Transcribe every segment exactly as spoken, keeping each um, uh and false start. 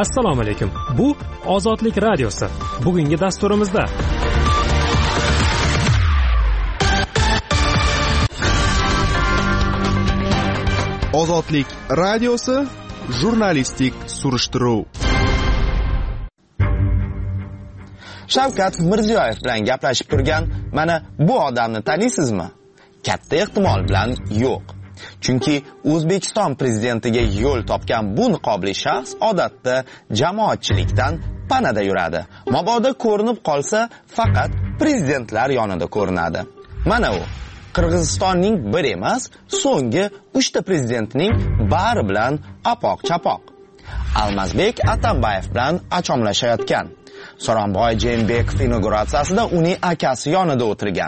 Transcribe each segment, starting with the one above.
Assalomu alaykum. Bu Ozodlik radiosi. Bugungi dasturimizda Ozodlik radiosi jurnalistik surishtiruv. Shavkat Mirziyoyev bilan gaplashib turgan mana bu odamni taniysizmi? Katta ehtimol bilan yo'q. Chunki O'zbekiston prezidentiga yo'l topgan bu niqobli shaxs odatda jamoatchilikdan panada yuradi. Mabodo ko'rinib qolsa, faqat prezidentlar yonida ko'rinadi. Mana u Qirg'izistonning bir emas, so'nggi uchta prezidentining bari bilan apoq-chapoq. Almazbek Atambayev bilan achomlashayotgan. So'ronboy Jeenbekov inauguratsiyasida uning akasi yonida o'tirgan.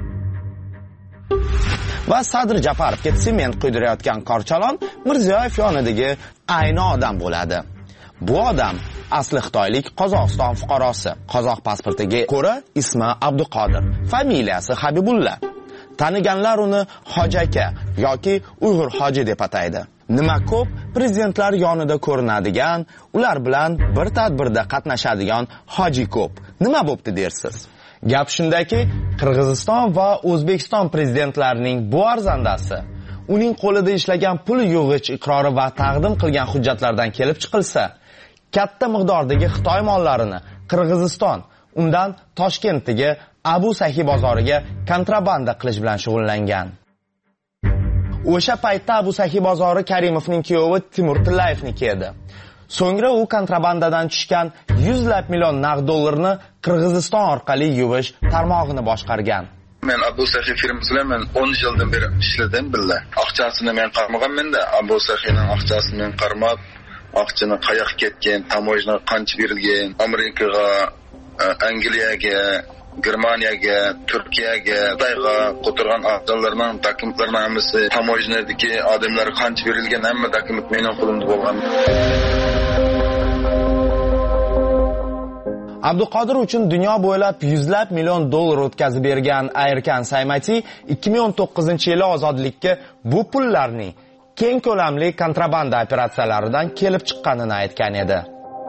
Va Sadir Japarovga sement quydirayotgan Korchalon Mirziyoyev yonidagi ayni odam bo'ladi. Bu odam asli xitoylik Qozog'iston fuqarosi. Qozoq pasportiga ko'ra ismi Abduqodir, familiyasi Habibulla. Taniganlar uni Hoji aka yoki Uyg'ur hoji deb ataydi. Nima ko'p prezidentlar yonida ko'rinadigan, ular bilan bir tadbirda qatnashadigan hoji ko'p. Nima bo'pti dersiz? Gap shundaki, Qirg'iziston va O'zbekiston prezidentlarining bu arzandasi uning qo'lida ishlagan pul yog'ich iqrori va taqdim qilgan hujjatlardan kelib chiqilsa, katta miqdordagi Xitoy mollarini Qirg'iziston undan Toshkentdagi Abu Sahi bozoriga kontrabanda qilish bilan shug'ullangan. O'sha paytda Abu Sahi bozori Karimovning kuyovi Timur Tillayevniki edi. So'ngra u kontrabandadan tushgan yuzlab million naqd dollarni Qirg'iziston orqali yuvish tarmog'ini boshqargan. Men Abu Sahi firmasida men o'n yildan beri ishladim billa. Aqchasini men qarmaganman-da, Abu Sahining aqchasini men qarmab, aqchani qayoqqa ketgan, tamojna qancha berilgan, Amerikaga, Angliyaga, Germaniyaga, Turkiyaga, Xitoyga qo'tirgan aqchalarning dokumentlarini hammasi tamojnadagi odamlar qancha berilgan, hamma dokument mening qo'limda bo'lgan. Abduqodir uchun dunyo bo'ylab yuzlab million dollar o'tkazib bergan Ayirkan Saymati ikki ming o'n to'qqizinchi yili ozodlikka bu pullarning keng ko'lamli kontrabanda operatsiyalaridan kelib chiqqanini aytgan edi.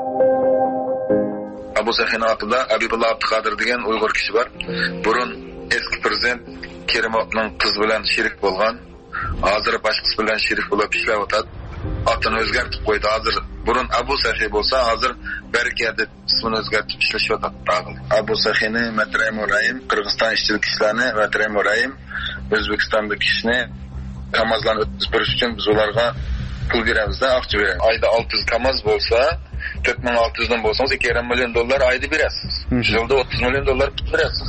Abu Sahin otida Habibulla Abduqodir degan Uyg'ur kishi bor. Burun eski prezident Kerimovning qiz bilan sherik bo'lgan. Hozir boshqasi bilan sherik bo'lib ishlab o'tadi. Otini o'zgartib qo'ydi. Hozir burun Abu Sahi bo'lsa, hozir Baraka deb ismini o'zgartib ishlashyapti. Abu Sahini Matray Mo'rayim, Qirg'iziston ishchilik ishlarini Matray Mo'rayim, O'zbekistondagi ishni Kamazlarni o'tkazib berish uchun biz ularga pul beramiz-da, aqcha beramiz. Oyda olti yuz Kamaz bo'lsa, to'rt ming olti yuz dan bo'lsangiz ikki yarim million dollar oyda berasiz. Yilda o'ttiz million dollar pul berasiz.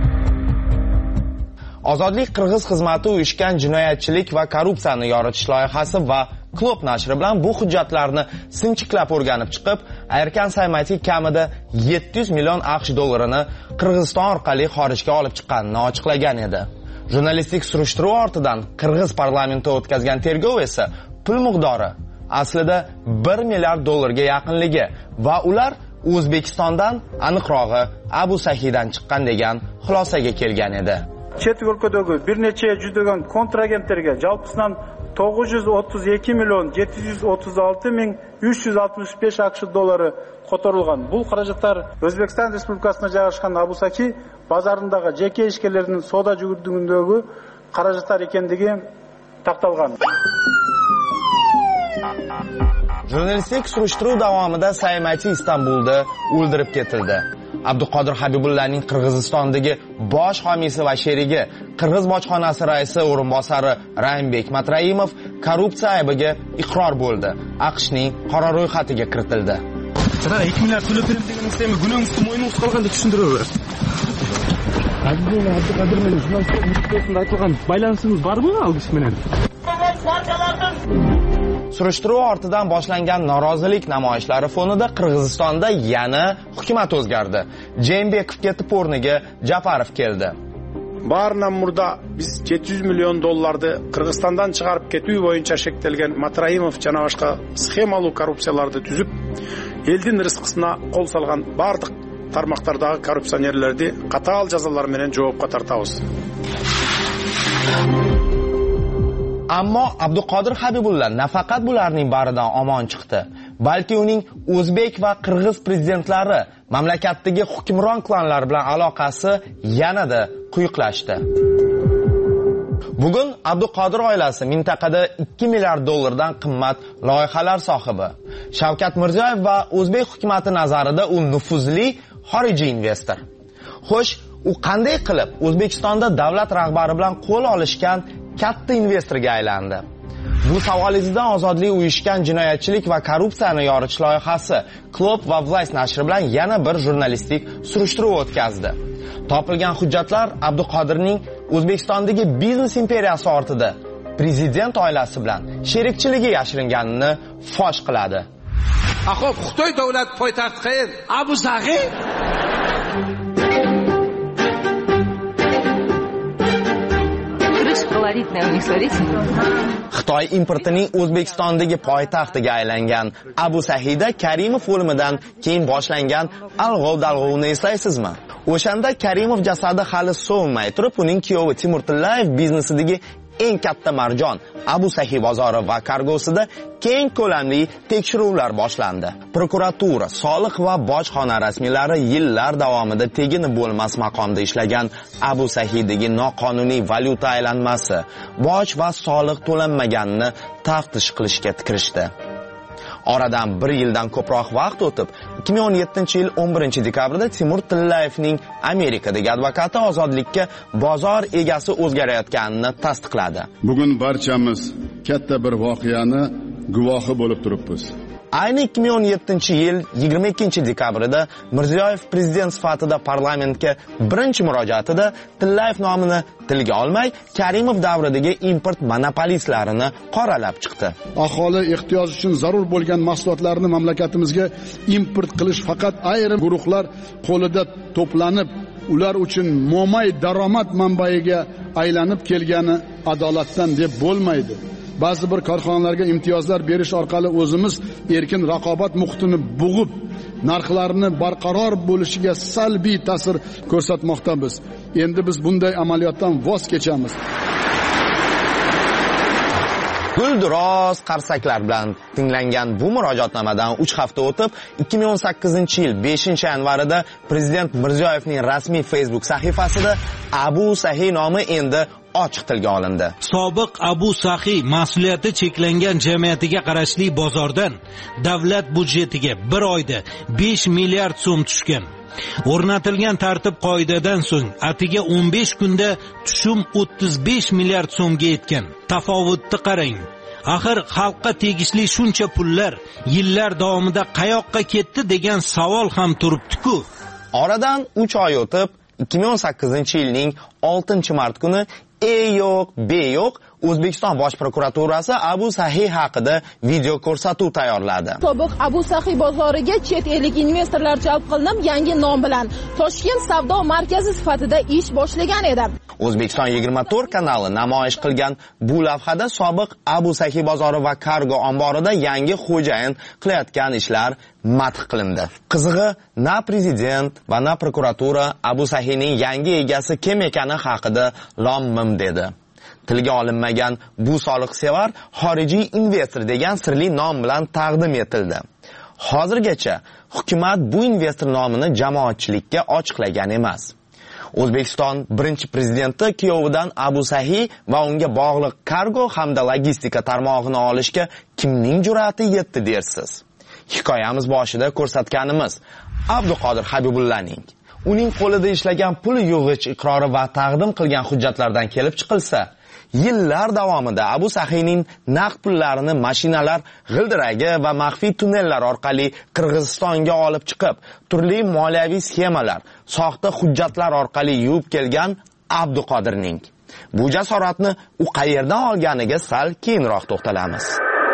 Ozodlik Qirg'iz xizmati uyushgan jinoyatchilik va korrupsiyani yoritish loyihasi va Klop nashri bilan bu hujjatlarni sinchiklab o'rganib chiqib, Ayirkan Saymati kamida yetti yuz million AQSh dollarini Qirg'iziston orqali xorijga olib chiqqanini ochiqlagan edi. Jurnalistik surishtiruv ortidan Qirg'iz parlamenti o'tkazgan tergov esa pul miqdori aslida bir milliard dollarga yaqinligi va ular O'zbekistondan, aniqrog'i Abu Sahidan chiqqan degan xulosaga kelgan edi. Chet өлкөдөгү bir necha жүздөгөн kontragentlerге жалпысынан to'qqiz yuz o'ttiz ikki million yetti yuz o'ttiz olti ming uch yuz oltmish besh AQSh dollari qo'tarilgan. Bu xarajatlar O'zbekiston Respublikasына жайгашкан Abu Sahi базарындагы жеке ишкерлердин соода жүгүрдүгүндөгү каражаттар экендиги такталган. Jurnalistik surishtiruv davomida Saymati Istanbulda o'ldirib ketildi. Abduqodir Habibullaning Qirg'izistondagi bosh homiysi va sherigi Qirg'iz bojxonasi raisi o'rinbosari Raimbek Matraimov korrupsiya aybiga iqror bo'ldi. AQShning qora ro'yxatiga kiritildi. Qara ikki milliard pul berib deganingizda gunohingizni mo'yningiz qolganda tushuntiraver. Habibulla Abduqodir bilan jurnalistlar aytilgan baylanishimiz bormi algish bilan? Surishtiruv ortidan boshlangan norozilik namoyishlari fonida Qirg'izistonda yana hukumat o'zgardi. Jeenbekov ketib o'rniga Japarov keldi. Barынан murda biz yetti yuz million dollarni Qirg'izistondan chiqarib ketүү bo'yicha шектелген Матраимов жана башка схемалуу коррупцияларды түзүп, элдин рызкысына кол салган бардык тармактардагы коррупционерлерди катаал жазалар менен жоопко тартабыз. Ammo Abduqodir Habibulla nafaqat bularning baridan omon chiqdi, balki uning o'zbek va qirg'iz prezidentlari, mamlakatdagi hukmron klanlar bilan aloqasi yanada quyuqlashdi. Bugun Abduqodir oilasi mintaqada ikki milliard dollardan qimmat loyihalar sohibi. Shavkat Mirziyoyev va o'zbek hukumatı nazarida u nufuzli xorijiy investor. Xo'sh, u qanday qilib O'zbekistonda davlat rahbari bilan qo'l olishgan katta investorga aylandi? Bu savolingizdan Ozodlik uyushgan jinoyatchilik va korrupsiyani yoritish loyihasi Klub va Vlays nashri bilan yana bir jurnalistik surishtiruv o'tkazdi. Topilgan hujjatlar Abduqodirning O'zbekistondagi biznes imperiyasi ortida prezident oilasi bilan sherikchiligi yashiringanini fosh qiladi. Xo'p, Xitoy davlat poytaxti qayer? Abu Sahi? Xitoy importining O'zbekistondagi poytaxtiga aylangan Abu Sahida Karimov o'limidan keyin boshlangan alg'ov-dalg'ovni eslaysizmi? O'shanda Karimov jasadi hali so'nmay turib, uning kuyovi Timur Tillayev biznesidagi eng katta marjon Abu Sahi bozori va kargosida keng ko'lamli tekshiruvlar boshlandi. Prokuratura, soliq va bojxona rasmiylari yillar davomida tegini bo'lmas maqomda ishlagan Abu Sahidagi noqonuniy valyuta aylanmasi, boj va soliq to'lanmaganini taftish qilishga kirishdi. Oradan bir yildan ko'proq vaqt o'tib, ikki ming o'n yettinchi yil o'n birinchi dekabrda Timur Tillayevning Amerikadagi advokati ozodlikka bozor egasi o'zgarayotganini tasdiqladi. Bugun barchamiz katta bir voqeani guvohi bo'lib turibmiz. Ayni ikki ming o'n yettinchi yil yigirma ikkinchi dekabrida Mirziyoyev prezident sifatida parlamentga birinchi murojaatida Tillayev nomini tilga olmay, Karimov davridagi import monopolistlarini qoralab chiqdi. Aholi ehtiyoj uchun zarur bo'lgan mahsulotlarni mamlakatimizga import qilish faqat ayrim guruhlar qo'lida to'planib, ular uchun mo'may daromad manbaiga aylanib kelgani adolatdan deb bo'lmaydi. Ba'zi bir korxonalarga imtiyozlar berish orqali o'zimiz erkin raqobat muhitini bug'ib, narxlarni barqaror bo'lishiga salbiy ta'sir ko'rsatmoqdamiz. Endi biz bunday amaliyotdan voz kechamiz. Gulduros qarsaklar bilan tinglangan bu murojaatnomadan uch hafta o'tib, ikki ming o'n sakkizinchi yil beshinchi yanvarida prezident Mirziyoyevning rasmiy Facebook sahifasida Abu Sahi nomi endi ochiq tilga olindi. Sobiq Abu Sahi mas'uliyati cheklangan jamiyatiga qarashli bozordan davlat budjetiga bir oyda besh milliard so'm tushgan. O'rnatilgan tartib qoidadan so'ng atiga o'n besh kunda tushum o'ttiz besh milliard so'mga yetgan. Tafovutni qarang. Axir xalqqa tegishli shuncha pullar yillar davomida qayoqqa ketdi degan savol ham turibdi-ku. Oradan uch oy o'tib, ikki ming o'n sakkizinchi yilning oltinchi mart kuni E yo'q, B yo'q, O'zbekiston Bosh prokuraturasi Abu Sahi haqida video ko'rsatuv tayyorladi. Sobiq Abu Sahi bozoriga chet ellik investorlar jalb qilinib, yangi nom bilan Toshkent savdo markazi sifatida ish boshlagan edi. O'zbekiston yigirma to'rt kanali namoyish qilgan bu lavhada sobiq Abu Sahi bozori va kargo omborida yangi xo'jayin qilayotgan ishlar madh qilindi. Qizig'i, na prezident va na prokuratura Abu Sahining yangi egasi kim ekani haqida lom-mim dedi. Tilga olinmagan bu soliqsevar xorijiy investor degan sirli nom bilan taqdim etildi. Hozirgacha hukumat bu investor nomini jamoatchilikka ochiqlagan emas. O'zbekiston birinchi prezidenti kuyovidan Abu Sahi va unga bog'liq kargo hamda logistika tarmog'ini olishga kimning jur'ati yetdi dersiz? Hikoyamiz boshida ko'rsatganimiz Abduqodir Habibullaning uning qo'lida ishlagan pul yig'ich iqrori va taqdim qilgan hujjatlardan kelib chiqilsa, yillar davomida Abu Sahining naqd pullarini mashinalar g'ildiragi va maxfiy tunnellar orqali Qirg'izistonga olib chiqib, turli moliyaviy sxemalar, soxta hujjatlar orqali yuvib kelgan Abduqodirning. Bu jasoratni u qayerdan olganiga sal keyinroq to'xtalamiz.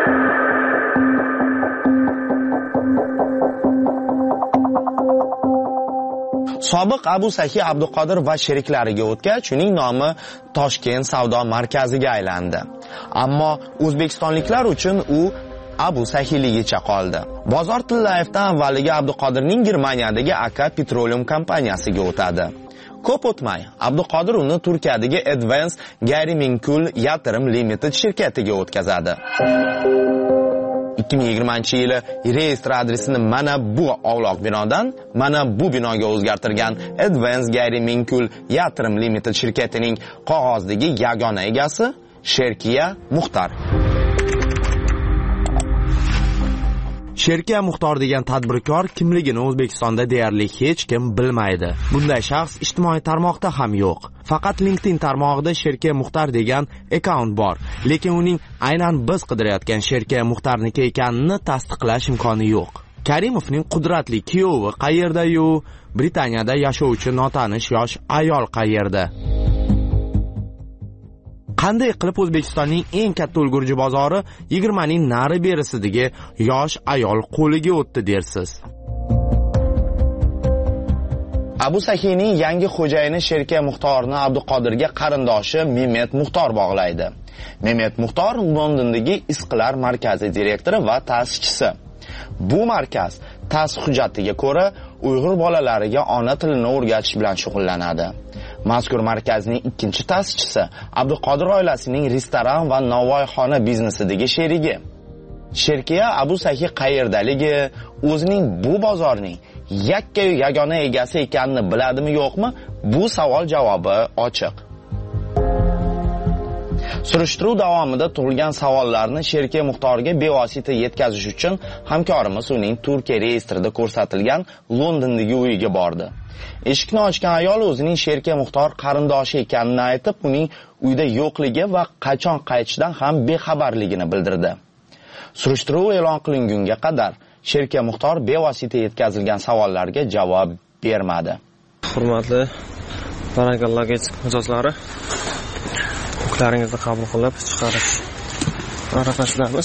Sobiq Abu Sahi Abduqodir va sheriklariga o'tgach, uning nomi Toshkent savdo markaziga aylandi. Ammo o'zbekistonliklar uchun u Abu Sahiligicha qoldi. Bozor Tillayevdan avvaliga Abduqodirning Germaniyadagi Aka Petroleum kompaniyasiga o'tadi. Ko'p o'tmay, Abduqodir uni Turkiyadagi Advanced Gayrimenkul Yatırım Limited shirkatiga o'tkazadi. ikki ming yigirmanchi yili reyestr adresini mana bu ovloq binodan mana bu binoga o'zgartirgan Advance Gary Minkul Yatrim Limited shirkatining qog'ozdagi yagona egasi Sherkiya Muxtor. Sherkiya Muxtor degan tadbirkor kimligini O'zbekistonda deyarli hech kim bilmaydi. Bunday shaxs ijtimoiy tarmoqda ham yo'q. Faqat LinkedIn tarmog'ida Sherkiya Muxtor degan akkaunt bor, lekin uning aynan biz qidirayotgan Sherkiya Muxtorniki ekanini tasdiqlash imkoni yo'q. Karimovning qudratli kuyovi qayerda-yu, Britaniyada yashovchi notanish yosh ayol qayerda? Qanday qilib O'zbekistonning eng katta ulgurji bozori yigirma ning nari berisidagi yosh ayol qo'liga o'tdi dersiz? Abu Sahining yangi xo'jayini Sherkiya Muxtorni Abduqodirga qarindoshi Mehmet Muxtor bog'laydi. Mehmet Muxtor Londondagi Isqilar markazi direktori va ta'sischisi. Bu markaz ta'sis hujjatiga ko'ra Uyg'ur bolalariga ona tilini o'rgatish bilan shug'ullanadi. Mazkur markazning ikkinchi ta'sischisi Abduqodir oilasining restoran va novvoyxona biznesidagi sherigi. Sherkiya Abu Sahi qayerdaligi, o'zining bu bozorning yakka-yu yagona egasi ekanini biladimi yo'qmi? Bu savol javobi ochiq. Surishtiruv davomida tug'ilgan savollarni Sherkiya Muxtorga bevosita yetkazish uchun hamkorimiz uning Turkiya reyestrida ko'rsatilgan Londondagi uyiga bordi. Eshikni ochgan ayol o'zining Sherkiya Muxtor qarindoshi ekanini aytib, uning uyda yo'qligi va qachon qaytishidan ham bexabarligini bildirdi. Surishtiruv e'lon qilingunga qadar Sherkiya Muxtor bevosita yetkazilgan savollarga javob bermadi. Hurmatli Barakallogetik mijozlari, huquqlaringizni qabul qilib chiqarish arafasidamiz.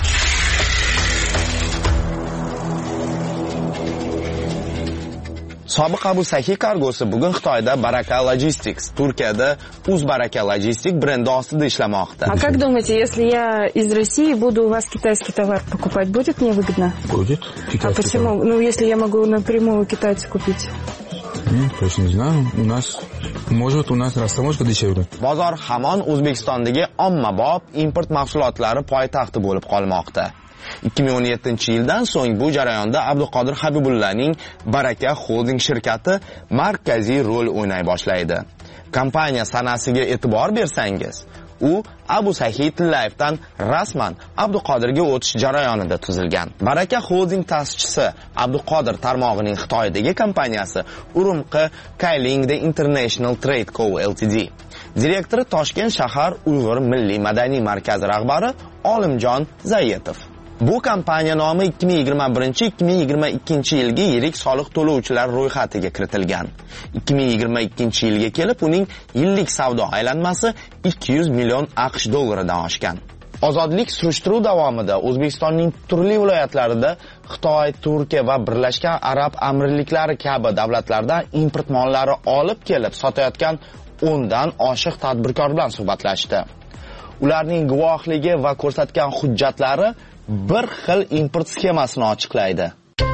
Sobiq Abu Sahi kargosi bugun Xitoyda Baraka Logistics, Turkiyada Uzbaraka Logistic brendi ostida ishlamoqda. А как думаете, если я из России буду у вас китайский товар покупать, будет мне выгодно? Будет. А почему? Товар. Ну, если я могу напрямую у китайца купить. Ну, точно не знаю. У нас, может, у нас растаможка дешевле. Bozor hamon O'zbekistondagi ommabop import mahsulotlari poytaxti bo'lib qolmoqda. ikki ming o'n yettinchi yildan so'ng bu jarayonda Abduqodir Habibullaning Baraka Holding shirkati markaziy rol o'ynay boshlaydi. Kompaniya sanasiga e'tibor bersangiz, u Abu Sahi Tillayevdan rasman Abduqodirga o'tish jarayonida tuzilgan. Baraka Holding ta'sischisi Abduqodir tarmog'ining Xitoydagi kompaniyasi Urumqi Kailingda International Trade Co Ltd. Direktori Toshkent shahar Uyg'ur milliy madaniy markazi rahbari Olimjon Zayetov. Bu kompaniya nomi ikki ming yigirma birinchi ikki ming yigirma ikkinchi yilgi yirik soliq to'lovchilar ro'yxatiga kiritilgan. ikki ming yigirma ikkinchi yilga kelib uning yillik savdo aylanmasi ikki yuz million AQSh dollaridan oshgan. Ozodlik surishtiruv davomida O'zbekistonning turli viloyatlarida Xitoy, Turkiya va Birlashgan Arab Amirliklari kabi davlatlardan import mollari olib kelib sotayotgan o'ndan oshiq tadbirkor bilan suhbatlashdi. Ularning guvohligi va ko'rsatgan hujjatlari bir xil import sxemasini ochiqlaydi.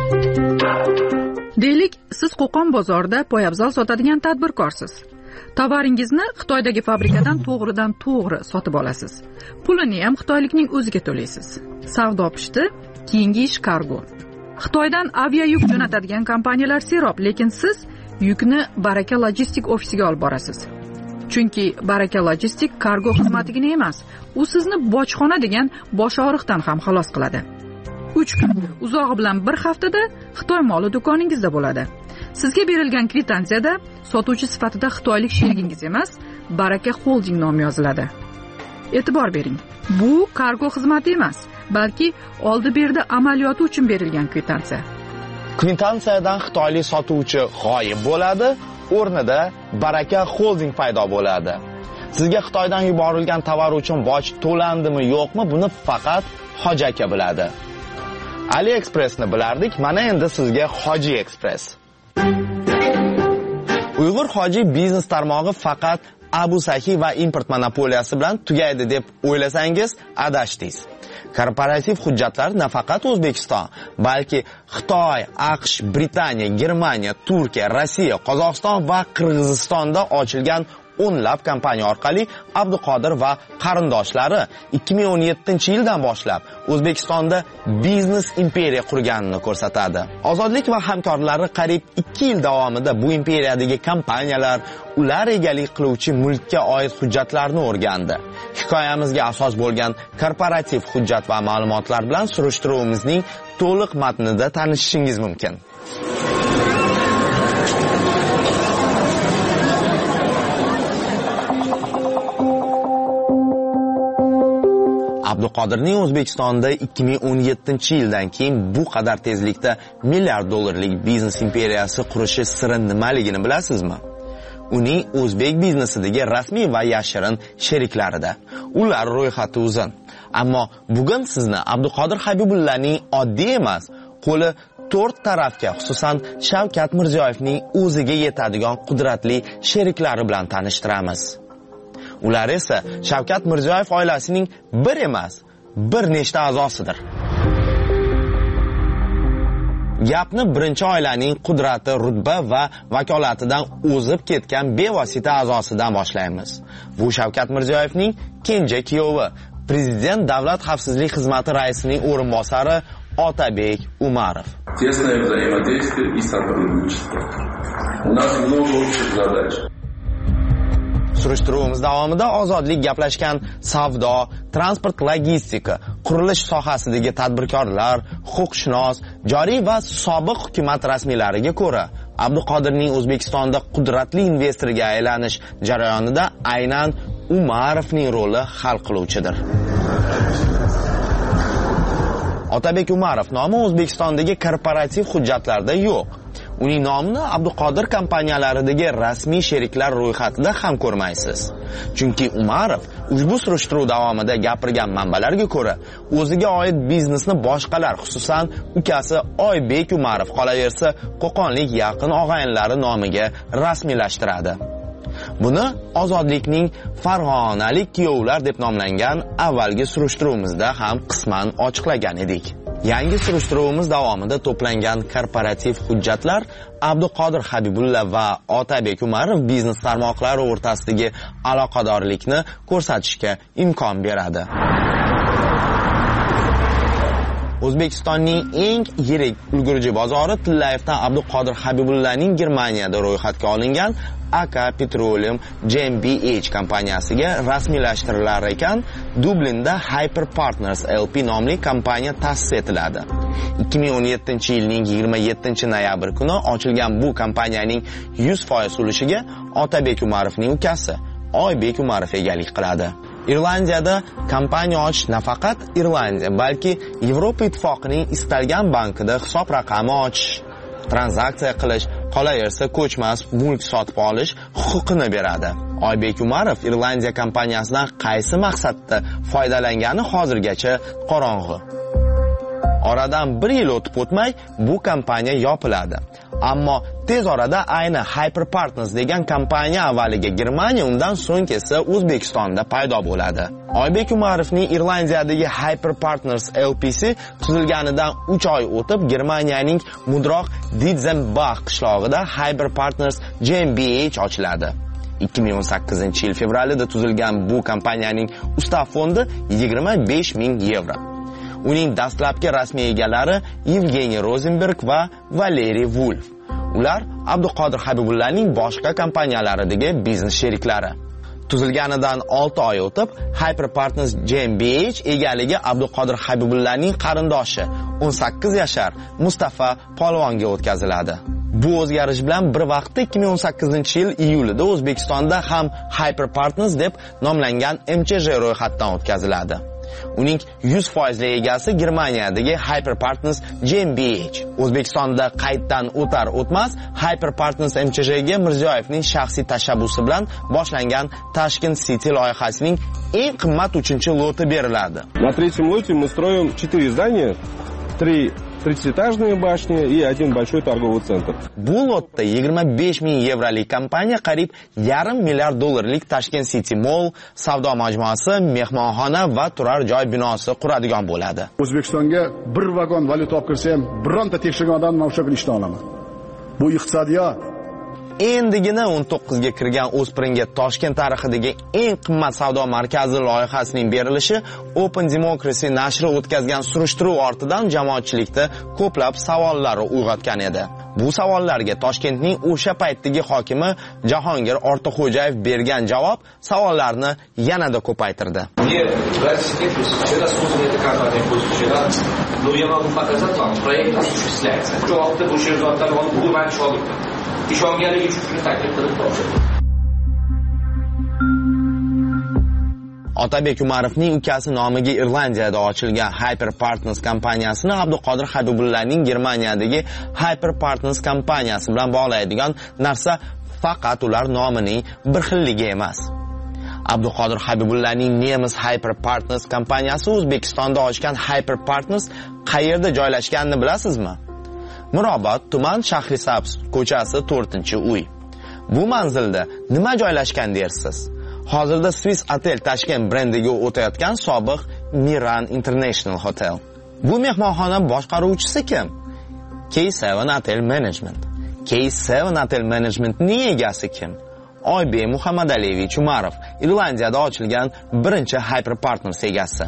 Deylik, siz Qo'qon bozorida poyabzal sotadigan tadbirkorsiz. Tovaringizni Xitoydagi fabrikadan to'g'ridan to'g'ri sotib olasiz. Pulini ham xitoylikning o'ziga to'laysiz. Savdo pishdi, keyingi ish kargo. Xitoydan avia yuk jo'natadigan kompaniyalar serob, lekin siz yukni Baraka Logistik ofisiga olib borasiz. Chunki Baraka Logistik kargo xizmatigina emas, u sizni bojxona degan bosh og'riqdan ham xalos qiladi. uch kun, uzog'i bilan bir haftada Xitoy moli do'koningizda bo'ladi. Sizga berilgan kvitantsiyada sotuvchi sifatida xitoylik sherigingiz emas, Baraka Holding nomi yoziladi. E'tibor bering, bu kargo xizmati emas, balki oldi-berdi amaliyoti uchun berilgan kvitansiya. Kvitansiyadan xitoylik sotuvchi g'oyib bo'ladi, o'rnida Baraka Holding paydo bo'ladi. Sizga Xitoydan yuborilgan tovar uchun boj to'landimi yo'qmi, buni faqat Hoji aka biladi. AliExpressni bilardik, mana endi sizga Hoji Express. Uyg'ur Hoji biznes tarmog'i faqat Abu Sahi va import monopoliyasi bilan tugaydi deb o'ylasangiz, adashdingiz. Korporativ hujjatlar nafaqat O'zbekiston, balki Xitoy, AQSh, Britaniya, Germaniya, Turkiya, Rossiya, Qozog'iston va Qirg'izistonda ochilgan o'nlab kompaniya orqali Abduqodir va qarindoshlari ikki ming o'n yettinchi yildan boshlab O'zbekistonda biznes imperiya qurganini ko'rsatadi. Ozodlik va hamkorlari qariyb ikki yil davomida bu imperiyadagi kompaniyalar, ular egalik qiluvchi mulkka oid hujjatlarni o'rgandi. Hikoyamizga asos bo'lgan korporativ hujjat va ma'lumotlar bilan surishtiruvimizning to'liq matnida tanishishingiz mumkin. Abduqodirning O'zbekistonda ikki ming o'n yettinchi yildan keyin bu qadar tezlikda milliard dollarlik biznes imperiyasi qurishi siri nimaligini bilasizmi? Uning o'zbek biznesidagi rasmiy va yashirin sheriklarida. Ular ro'yxati uzun. Ammo bugun sizni Abduqodir Habibullaning oddiy emas, qo'li to'rt tarafga, xususan Shavkat Mirziyoyevning o'ziga yetadigan qudratli sheriklari bilan tanishtiramiz. Ular esa Shavkat Mirziyoyev oilasining bir emas, bir nechta a'zosidir. Gapni birinchi oilaning qudrati, rutba va vakolatidan o'zib ketgan bevosita a'zosidan boshlaymiz. Bu Shavkat Mirziyoyevning kenja kuyovi, Prezident Davlat xavfsizlik xizmati raisining o'rinbosari Otabek Umarov. Тесное взаимодействие и сотрудничество. У нас много общих задач. Surishtiruvimiz davomida ozodlik gaplashgan savdo, transport, logistika, qurilish sohasidagi tadbirkorlar, huquqshunos, joriy va sobiq hukumat rasmiylariga ko'ra, Abduqodirning O'zbekistonda qudratli investorga aylanish jarayonida aynan Umarovning roli hal qiluvchidir. Otabek Umarov nomi O'zbekistondagi korporativ hujjatlarda yo'q. Uning nomini Abduqodir kompaniyalaridagi rasmiy sheriklar ro'yxatida ham ko'rmaysiz. Chunki Umarov ushbu surishtiruv davomida gapirgan manbalarga ko'ra, o'ziga oid biznesni boshqalar, xususan ukasi Oybek Umarov qolaversa, Qo'qonlik yaqin og'ayinlari nomiga rasmiylashtiradi. Buni ozodlikning farg'onalik kuyovlar deb nomlangan avvalgi surishtiruvimizda ham qisman ochiqlagan edik. Yangi surishtiruvimiz davomida to'plangan korporativ hujjatlar Abduqodir Habibulla va Otabek Umarov biznes tarmoqlari o'rtasidagi aloqadorlikni ko'rsatishga imkon beradi. O'zbekistonning eng yirik ulgurji bozori Tillayevdan Abduqodir Habibullaning Germaniyada ro'yxatga olingan A K Petroleum G m B H kompaniyasiga rasmiylashtirilar ekan, Dublinda Hyper Partners L P nomli kompaniya ta'sis etiladi. ikki ming o'n yettinchi yilning yigirma yettinchi noyabr kuni ochilgan bu kompaniyaning yuz foiz ulushiga Otabek Umarovning ukasi Oybek Umarov egalik qiladi. Irlandiyada kompaniya ochish nafaqat Irlandiya, balki Yevropa ittifoqining istalgan bankida hisob raqami ochish, tranzaksiya qilish, qolaversa ko'chmas mulk sotib olish huquqini beradi. Oybek Umarov Irlandiya kompaniyasidan qaysi maqsadda foydalangani hozirgacha qorong'u. Oradan bir yil o'tib o'tmay bu kompaniya yopiladi. Ammo tez orada ayni Hyper Partners degan kompaniya avvaliga Germaniya, undan so'ng esa O'zbekistonda paydo bo'ladi. Oybek Umarovning Irlandiyadagi Hyper Partners L P C tuzilganidan uch oy o'tib Germaniyaning mudroq Ditzenbach qishlog'ida Hyper Partners G m B H ochiladi. ikki ming o'n sakkizinchi yil fevralida tuzilgan bu kompaniyaning ustav fondi yigirma besh ming yevro. Uning dastlabki rasmiy egalari Evgeniy Rosenberg va Valeriy Wolf. Ular Abduqodir Habibullaning boshqa kompaniyalaridagi biznes sheriklari. Tuzilganidan olti oy o'tib, Hyper Partners G m B H egaligi Abduqodir Habibullaning qarindoshi o'n sakkiz yashar Mustafa Polvonga o'tkaziladi. Bu o'zgarish bilan bir vaqtda ikki ming o'n sakkizinchi yil iyulida O'zbekistonda ham Hyper Partners deb nomlangan M Ch J ro'yxatdan o'tkaziladi. Uning yuz foiz egasi Germaniyadagi Hyper Partners G m B H. O'zbekistonda qayddan o'tar o'tmas Hyper Partners M Ch J ga Mirziyoyevning shaxsiy tashabbusi bilan boshlangan Tashkent City loyihasining eng qimmat uchinchi loti beriladi. На третьем лоте мы строим четыре здания, три тридцатиэтажные башни и один большой торговый центр. Bu lotda yigirma besh ming yevrolik kompaniya qariyb yarim milliard dollarlik Tashkent City Mall, savdo majmuasi, mehmonxona va turar joy binosi quradigan bo'ladi. O'zbekistonga bir vagon valyuta olib kirsa ham, bironta tekshirgan odamni o'sha kuni ishdan olaman. Bu iqtisodiyot, endigina o'n to'qqizga kirgan o'spiringa Toshkent tarixidagi eng qimmat savdo markazi loyihasining berilishi Open Democracy nashri o'tkazgan surishtiruv ortidan jamoatchilikda ko'plab savollar uyg'otgan edi. Bu savollarga Toshkentning o'sha paytdagi hokimi Jahongir Ortiqxo'jayev bergan javob savollarni yanada ko'paytirdi. Но я могу показать вам, проект осуществляется. Javobda bu sherzodlar olib bu mani shogirdim. Ishonganligi uchun taklif qilib qo'ydim. Otabek Umarovning ukasi nomiga Irlandiyada ochilgan Hyper Partners kompaniyasini Abduqodir Habibullaning Germaniyadagi Hyper Partners kompaniyasi bilan bog'laydigan narsa faqat ular nomining bir xilligi emas. Abduqodir Habibullaning Nemis Hyper Partners kompaniyasi O'zbekistonda ochgan Hyper Partners qayerda joylashganini bilasizmi? Mirobod tuman Shahrisabz ko'chasi to'rtinchi uy. Bu manzilda nima joylashgan dersiz? Hozirda Swiss Hotel Tashkent brendiga o'tayotgan sobiq Miran International Hotel. Bu mehmonxona boshqaruvchisi kim? K seven Hotel Management. K seven Hotel Managementning egasi kim? Oybek Muhammadaliyevich Umarov, Irlandiyada ochilgan birinchi Hyper Partners egasi.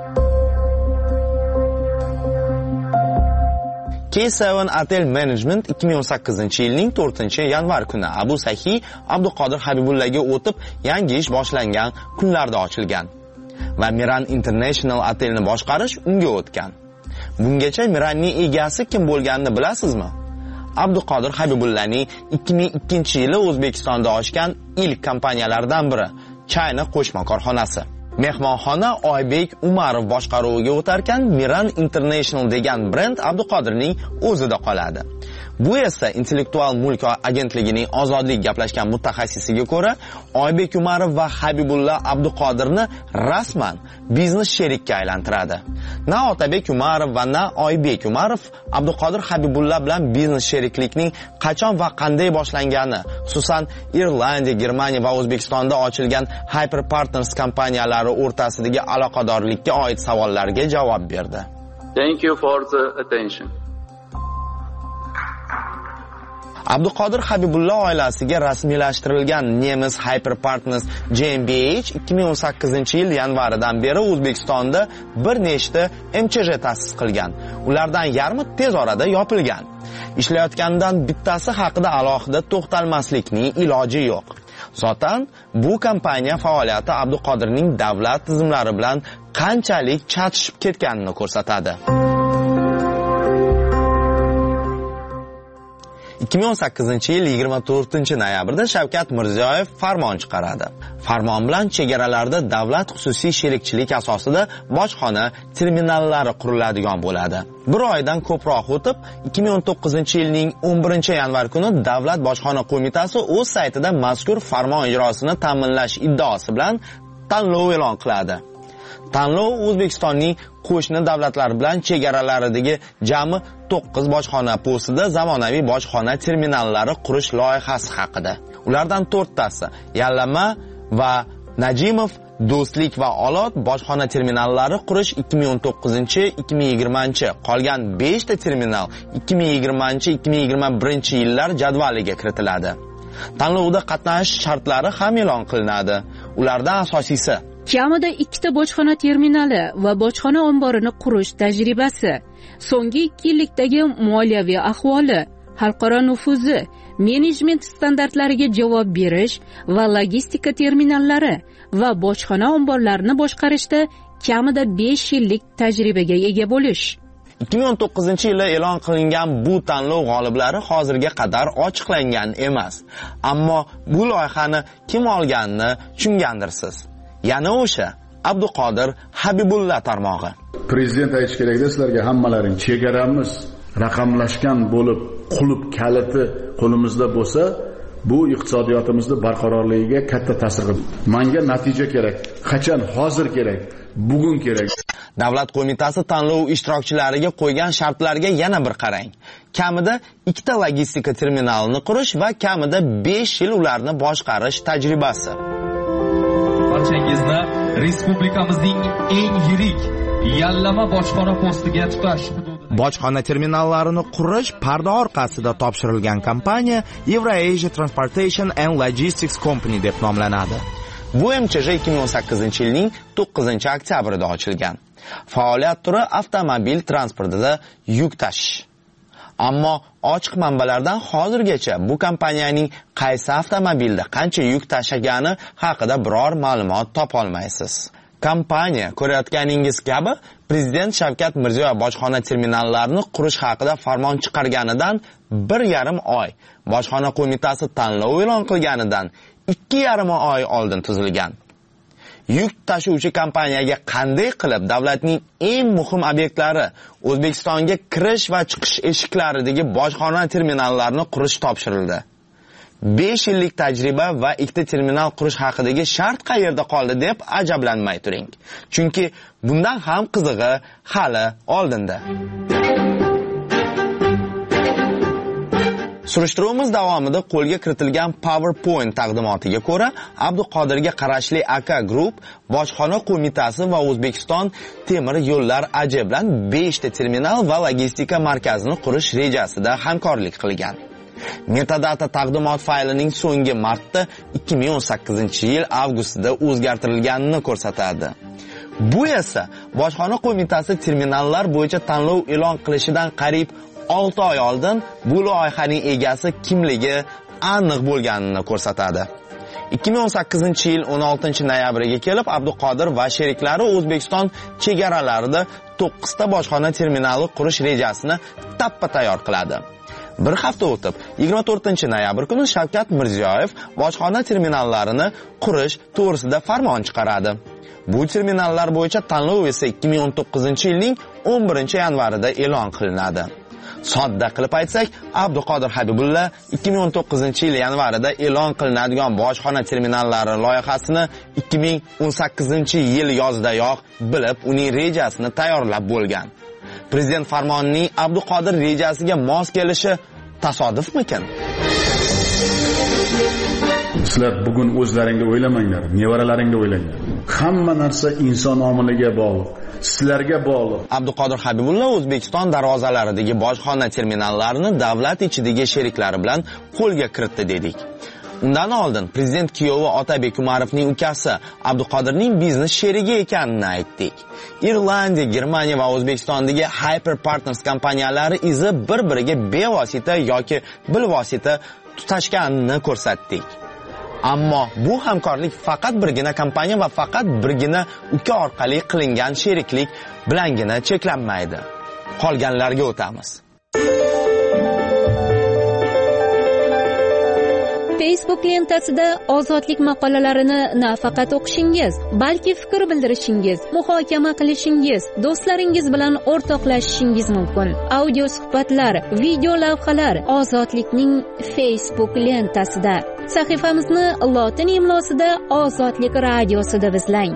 K seven Hotel Management ikki ming o'n sakkizinchi yilning to'rtinchi yanvar kuni Abu Sahiy Abduqodir Habibullaga o'tib yangi ish boshlangan kunlarda ochilgan va Miran International Hotelni boshqarish unga o'tgan. Bungacha Miranning egasi kim bo'lganini bilasizmi? Abduqodir Habibullaning ikki ming ikkinchi yili O'zbekistonda ochgan ilk kompaniyalardan biri China qo'shma korxonasi. Mehmonxona Oybek Umarov boshqaruviga o'tarkan Miran International degan brend Abduqodirning o'zida qoladi. Bu esa Intellektual mulk agentligining ozodlik gaplashgan mutaxassisiga ko'ra Oybek Umarov va Habibulla Abduqodirni rasman biznes sherikka aylantiradi. Na Otabek Umarov va na Oybek Umarov Abduqodir Habibulla bilan biznes sheriklikning qachon va qanday boshlangani, xususan Irlandiya, Germaniya va O'zbekistonda ochilgan Hyper Partners kompaniyalari o'rtasidagi aloqadorlikka oid savollarga javob berdi. Thank you for the attention. Abduqodir Habibulla oilasiga rasmiylashtirilgan Nemis Hyper Partners G m b h ikki ming o'n sakkizinchi yil yanvaridan beri O'zbekistonda bir nechta M Ch J ta'sis qilgan. Ulardan yarmi tez orada yopilgan. Ishlayotgandan bittasi haqida alohida to'xtalmaslikning iloji yo'q. Zotan bu kompaniya faoliyati Abduqodirning davlat tizimlari bilan qanchalik chatishib ketganini ko'rsatadi. ikki ming o'n sakkizinchi yil yigirma to'rtinchi noyabrda Shavkat Mirziyoyev farmon chiqaradi. Farmon bilan chegaralarda davlat xususiy sherikchilik asosida bojxona terminallari quriladigan bo'ladi. Bir oydan ko'proq o'tib, ikki ming o'n to'qqizinchi yilning o'n birinchi yanvar kuni Davlat bojxona qo'mitasi o'z saytida mazkur farmon ijrosini ta'minlash iddaosi bilan tanlov e'lon qiladi. Tanlov O'zbekistonning qo'shni davlatlar bilan chegaralaridagi jami to'qqiz bojxona postida zamonaviy bojxona terminallari qurish loyihasi haqida. Ulardan to'rttasi Yallama va Najimov, Do'stlik va Olot bojxona terminallari qurish ikki ming o'n to'qqizinchi ikki ming yigirmanchi, qolgan besh ta terminal ikki ming yigirmanchi ikki ming yigirma birinchi yillar jadvaliga kiritiladi. Tanlovda qatnashish shartlari ham e'lon qilinadi. Ulardan asosiysi kamida ikkita bojxona terminali va bojxona omborini qurish tajribasi, so'nggi ikki yillikdagi moliyaviy ahvoli, xalqaro nufuzi, menejment standartlariga javob berish va logistika terminallari va bojxona omborlarini boshqarishda kamida besh yillik tajribaga ega bo'lish. ikki ming o'n to'qqizinchi yilda e'lon qilingan bu tanlov g'oliblari hozirga qadar ochiqlangan emas. Ammo bu loyihani kim olganini tushungandirsiz. Yana o'sha Abduqodir Habibulla tarmog'i. Prezident aytish kerakda sizlarga hammalaring chegaramiz raqamlashgan bo'lib, qulub kaliti qo'limizda bo'lsa, bu iqtisodiyotimizni barqarorligiga katta ta'sir qiladi. Menga natija kerak. Qachon? Hozir kerak. Bugun kerak. Davlat qo'mitasi tanlov ishtirokchilariga qo'ygan shartlarga yana bir qarang. Kamida ikkita logistika terminalini qurish va kamida besh yil ularni boshqarish tajribasi. Barchangizni respublikamizning eng yirik Yallama bojxona postiga tutash hududi Bojxona terminallarini qurish parda orqasida topshirilgan kompaniya Eurasia Transportation and Logistics Company deb nomlanadi. Bu M Ch J ikki ming o'n sakkizinchi yilning to'qqizinchi oktyabrida ochilgan. Faoliyat turi avtomobil transportida yuk tashish. Ammo ochiq manbalardan hozirgacha bu kompaniyaning qaysi avtomobilda qancha yuk tashigani haqida biror ma'lumot topa olmaysiz. Kompaniya ko'rayotganingiz kabi Prezident Shavkat Mirziyoyev bojxona terminallarini qurish haqida farmon chiqarganidan bir yarim oy, bojxona qo'mitasi tanlov e'lon qilganidan ikki yarim oy oldin tuzilgan. Yuk tashuvchi kompaniyaga qanday qilib davlatning eng muhim obyektlari O'zbekistonga kirish va chiqish eshiklaridagi bojxona terminallarini qurish topshirildi? besh yillik tajriba va ikkita terminal qurish haqidagi shart qayerda qoldi deb ajablanmay turing. Chunki bundan ham qizig'i hali oldinda. Surishtiruvimiz davomida qo'lga kiritilgan PowerPoint taqdimotiga ko'ra, Abduqodirga qarashli Aka Group bojxona qo'mitasi va O'zbekiston temir yo'llar A J bilan besh ta terminal va logistika markazini qurish rejasida hamkorlik qilgan. Metadata taqdimot faylining so'nggi marta ikki ming o'n sakkizinchi yil avgustida o'zgartirilganini ko'rsatadi. Bu esa bojxona qo'mitasi terminallar bo'yicha tanlov e'lon qilishidan qariyb olti oy oldin bu loyihaning egasi kimligi aniq bo'lganini ko'rsatadi. ikki ming o'n sakkizinchi yil o'n oltinchi noyabriga kelib Abduqodir va sheriklari O'zbekiston chegaralarida to'qqiz ta bojxona terminali qurish rejasini tappa tayyor qiladi. Bir hafta o'tib, yigirma to'rtinchi noyabr kuni Shavkat Mirziyoyev bojxona terminallarini qurish to'g'risida farmon chiqaradi. Bu terminallar bo'yicha tanlov esa ikki ming o'n to'qqizinchi yilning o'n birinchi yanvarida e'lon qilinadi. Sodda qilib aytsak, Abduqodir Habibulla ikki ming o'n to'qqizinchi yil yanvarida e'lon qilinadigan bojxona terminallari loyihasini ikki ming o'n sakkizinchi yil yozidayoq bilib, uning rejasini tayyorlab bo'lgan. Prezident farmonining Abduqodir rejasiga mos kelishi tasodifmikan? Sizlar bugun o'zlaringga o'ylamanglar, nevaralaringga o'ylanglar. Hamma narsa inson omiliga bog'liq, sizlarga bog'liq. Abduqodir Habibulla O'zbekiston darvozalaridagi bojxona terminallarini davlat ichidagi sheriklari bilan qo'lga kiritdi dedik. Undan oldin prezident kuyovi Otabek Umarovning ukasi Abduqodirning biznes sherigi ekanini aytdik. Irlandiya, Germaniya va O'zbekistondagi Hyper Partners kompaniyalari izi bir-biriga bevosita yoki bilvosita tutashganini ko'rsatdik. Ammo bu hamkorlik faqat birgina kompaniya va faqat birgina uka orqali qilingan sheriklik bilangina cheklanmaydi. Qolganlarga o'tamiz. Facebook lentasida ozodlik maqolalarini nafaqat o'qishingiz, balki fikr bildirishingiz, muhokama qilishingiz, do'stlaringiz bilan o'rtoqlashishingiz mumkin. Audio suhbatlar, video lavhalar Ozodlikning Facebook lentasida. Sahifamizni lotin imlosida Ozodlik radiosi deb izlang.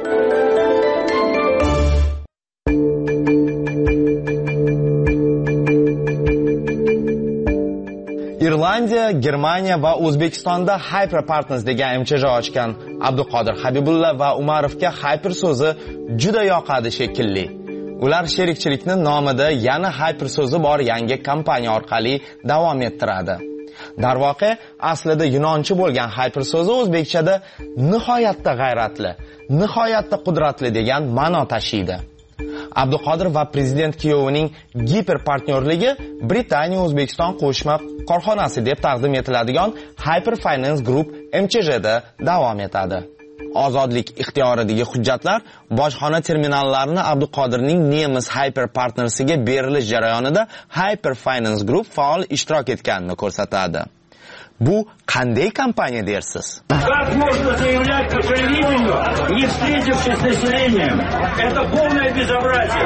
Irlandiya, Germaniya va O'zbekistonda Hyper Partners degan M Ch J ochgan Abduqodir Habibulla va Umarovga Hyper so'zi juda yoqadi shekilli. Ular sherikchilikni nomida yana Hyper so'zi bor yangi kompaniya orqali davom ettiradi. Darvoqe, aslida yunoncha bo'lgan Hyper so'zi o'zbekchada nihoyatda g'ayratli, nihoyatda qudratli degan ma'no tashiydi. Abduqodir va prezident kuyovining giper partnyorligi Britaniya O'zbekiston qo'shma korxonasi deb taqdim etiladigan Hyper Finance Group M Ch J da davom etadi. Ozodlik ixtiyoridagi hujjatlar bojxona terminallarini Abduqodirning nemis Hyper Partnersiga berilish jarayonida Hyper Finance Group faol ishtirok etganini ko'rsatadi. Bu qanday kompaniya dersiz? Как можно заявлять по телевидению, не встретившись с населением? Это полное безобразие.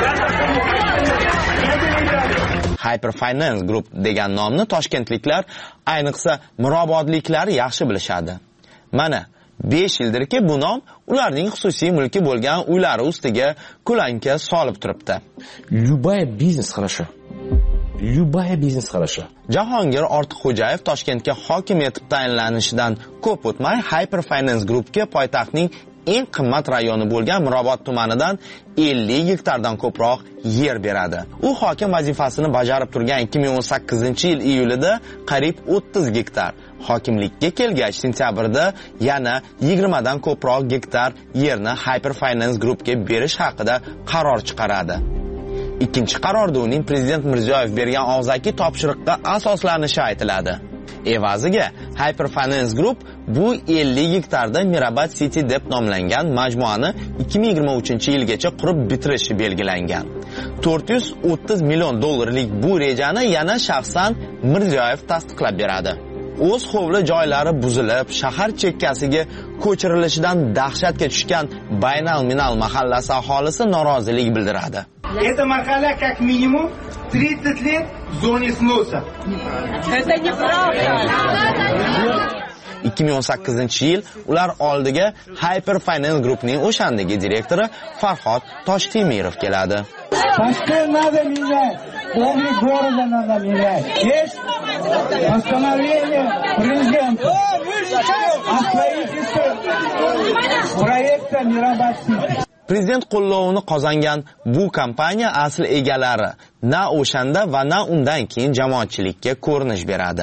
Hyper Finance Group degan nomni toshkentliklar, ayniqsa mirobodliklar yaxshi bilishadi. Mana besh yildirki bu nom ularning xususiy mulki bo'lgan uylari ustiga ko'lanka solib turibdi. Любая бизнес хорошо. Любая бизнес хорошо. Jahongir Ortiqxo'jayev Toshkentga hokim etib tayinlanishidan ko'p o'tmay Hyper Finance Groupga poytaxtning eng qimmat rayoni bo'lgan Mirobod tumanidan ellik gektardan ko'proq yer beradi. U hokim vazifasini bajarib turgan ikki ming o'n sakkizinchi yil iyulida qariyb o'ttiz gektar, hokimlikka kelgach sentyabrda yana yigirmadan ko'proq gektar yerni Hyperfinance Groupga berish haqida qaror chiqaradi. Ikkinchi qarorda uning prezident Mirziyoyev bergan og'zaki topshiriqqa asoslanishi aytiladi. Evaziga Hyperfinance Group bu ellik gektarda Mirabad City deb nomlangan majmuani ikki ming yigirma uchinchi yilgacha qurib bitirishi belgilangan. to'rt yuz o'ttiz million dollarlik bu rejani yana shaxsan Mirziyoyev tasdiqlab beradi. O'z hovli joylari buzilib, shahar chekkasiga ko'chirilishidan dahshatga tushgan Baynal-Minal mahallasi aholisi norozilik bildiradi. Эта махалла как минимум тридцать лет в зоне сноса. Это неправда. ikki ming o'n sakkizinchi yil ular oldiga Hyperfinance Groupning o'shandagi direktori Farhod Toshtemirov keladi. Пашты надо менять, облик города надо менять. Есть постановление президента о строительстве проекта Mirabad City. Prezident qo'llovini qozongan bu kompaniya asl egalari na o'shanda va na undan keyin jamoatchilikka ko'rinish beradi.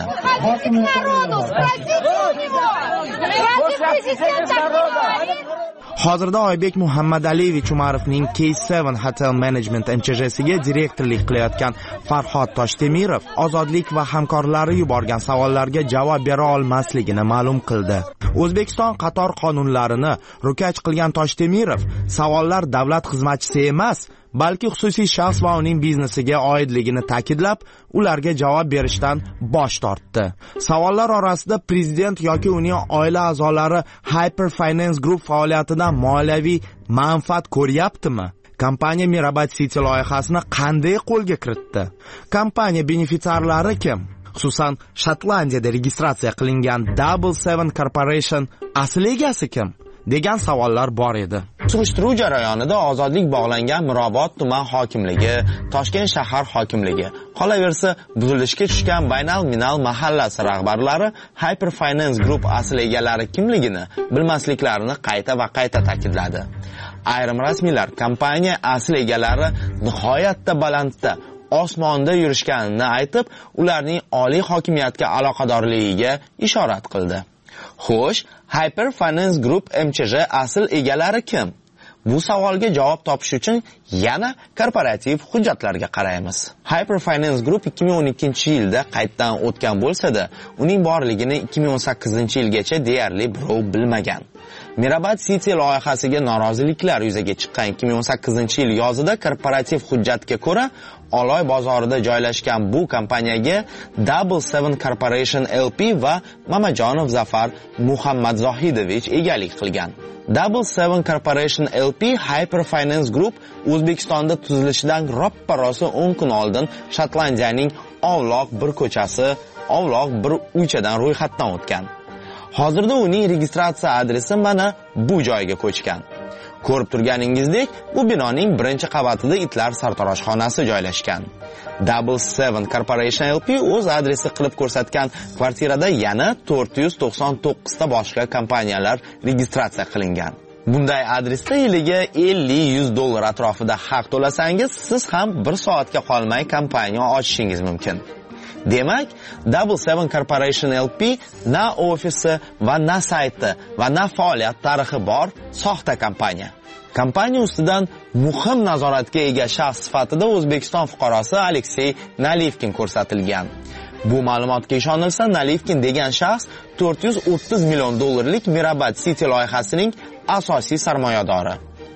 Hozirda Oybek Muhammadaliyevich Umarovning K seven Hotel Management M Ch Jsiga direktorlik qilayotgan Farhod Toshtemirov ozodlik va hamkorlari yuborgan savollarga javob bera olmasligini ma'lum qildi. O'zbekiston qator qonunlarini ro'kach qilgan Toshtemirov savollar davlat xizmatchisi emas, balki xususiy shaxs va uning biznesiga oidligini ta'kidlab, ularga javob berishdan bosh tortdi. Savollar orasida prezident yoki uning oila a'zolari Hyperfinance Group faoliyatidan moliyaviy manfaat ko'ryaptimi? Kompaniya Mirabad City loyihasini qanday qo'lga kiritdi? Kompaniya benefitsiarlari kim? Xususan, Shotlandiyada registratsiya qilingan Double Seven Corporation asl egasi kim? degan savollar bor edi. Surishtiruv jarayonida ozodlik bog'langan Mirobod tuman hokimligi, Toshkent shahar hokimligi, qolaversa buzilishga tushgan Baynal-Minal mahallasi rahbarlari Hyperfinance Group asl egalari kimligini bilmasliklarini qayta va qayta ta'kidladi. Ayrim rasmiylar kompaniya asl egalari nihoyatda balandda osmonda yurishganini aytib, ularning oliy hokimiyatga aloqadorligiga ishorat qildi. Xo'sh, Hyperfinance Group M Ch J asl egalari kim? Bu savolga javob topish uchun yana korporativ hujjatlarga qaraymiz. Hyperfinance Group ikki ming o'n ikkinchi yilda qayddan o'tgan bo'lsa-da, uning borligini ikki ming o'n sakkizinchi yilgacha deyarli birov bilmagan. Mirabad City loyihasiga noroziliklar yuzaga chiqqan ikki ming o'n sakkizinchi yil yozida korporativ hujjatga ko'ra, Oloy bozorida joylashgan bu kompaniyaga Double Seven Corporation L P va Mamajonov Zafar Muhammadzohidovich egalik qilgan. Double Seven Corporation L P Hyperfinance Group O'zbekistonda tuzilishidan roppa-rosa o'n kun oldin Shotlandiyaning Ovloq bir ko'chasi, Ovloq bir uychadan ro'yxatdan o'tgan. Hozirda uning registratsiya adresi mana bu joyga ko'chgan. Ko'rib turganingizdek, bu binoning birinchi qavatida itlar sartaroshxonasi joylashgan. Double Seven Corporation L P o'z adresi qilib ko'rsatgan kvartirada yana to'rt yuz to'qson to'qqiz ta boshqa kompaniyalar registratsiya qilingan. Bunday adresda yiliga ellik yuz dollar atrofida haq to'lasangiz, siz ham bir soatga qolmay kompaniya ochishingiz mumkin. Demak, Double Seven Corporation L P na ofisi va na sayti va na faoliyat tarixi bor soxta kompaniya. Kompaniya ustidan muhim nazoratga ega shaxs sifatida O'zbekiston fuqarosi Aleksey Nalivkin ko'rsatilgan. Bu ma'lumotga ishonilsa, Nalivkin degan shaxs to'rt yuz o'ttiz million dollarlik Mirabad City loyihasining asosiy sarmoyadori.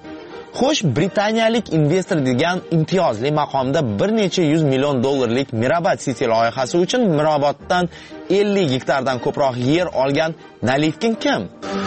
Xo'sh, britaniyalik investor degan imtiyozli maqomda bir necha yuz million dollarlik Mirabad City loyihasi uchun Miroboddan ellik gektardan ko'proq yer olgan Nalivkin kim?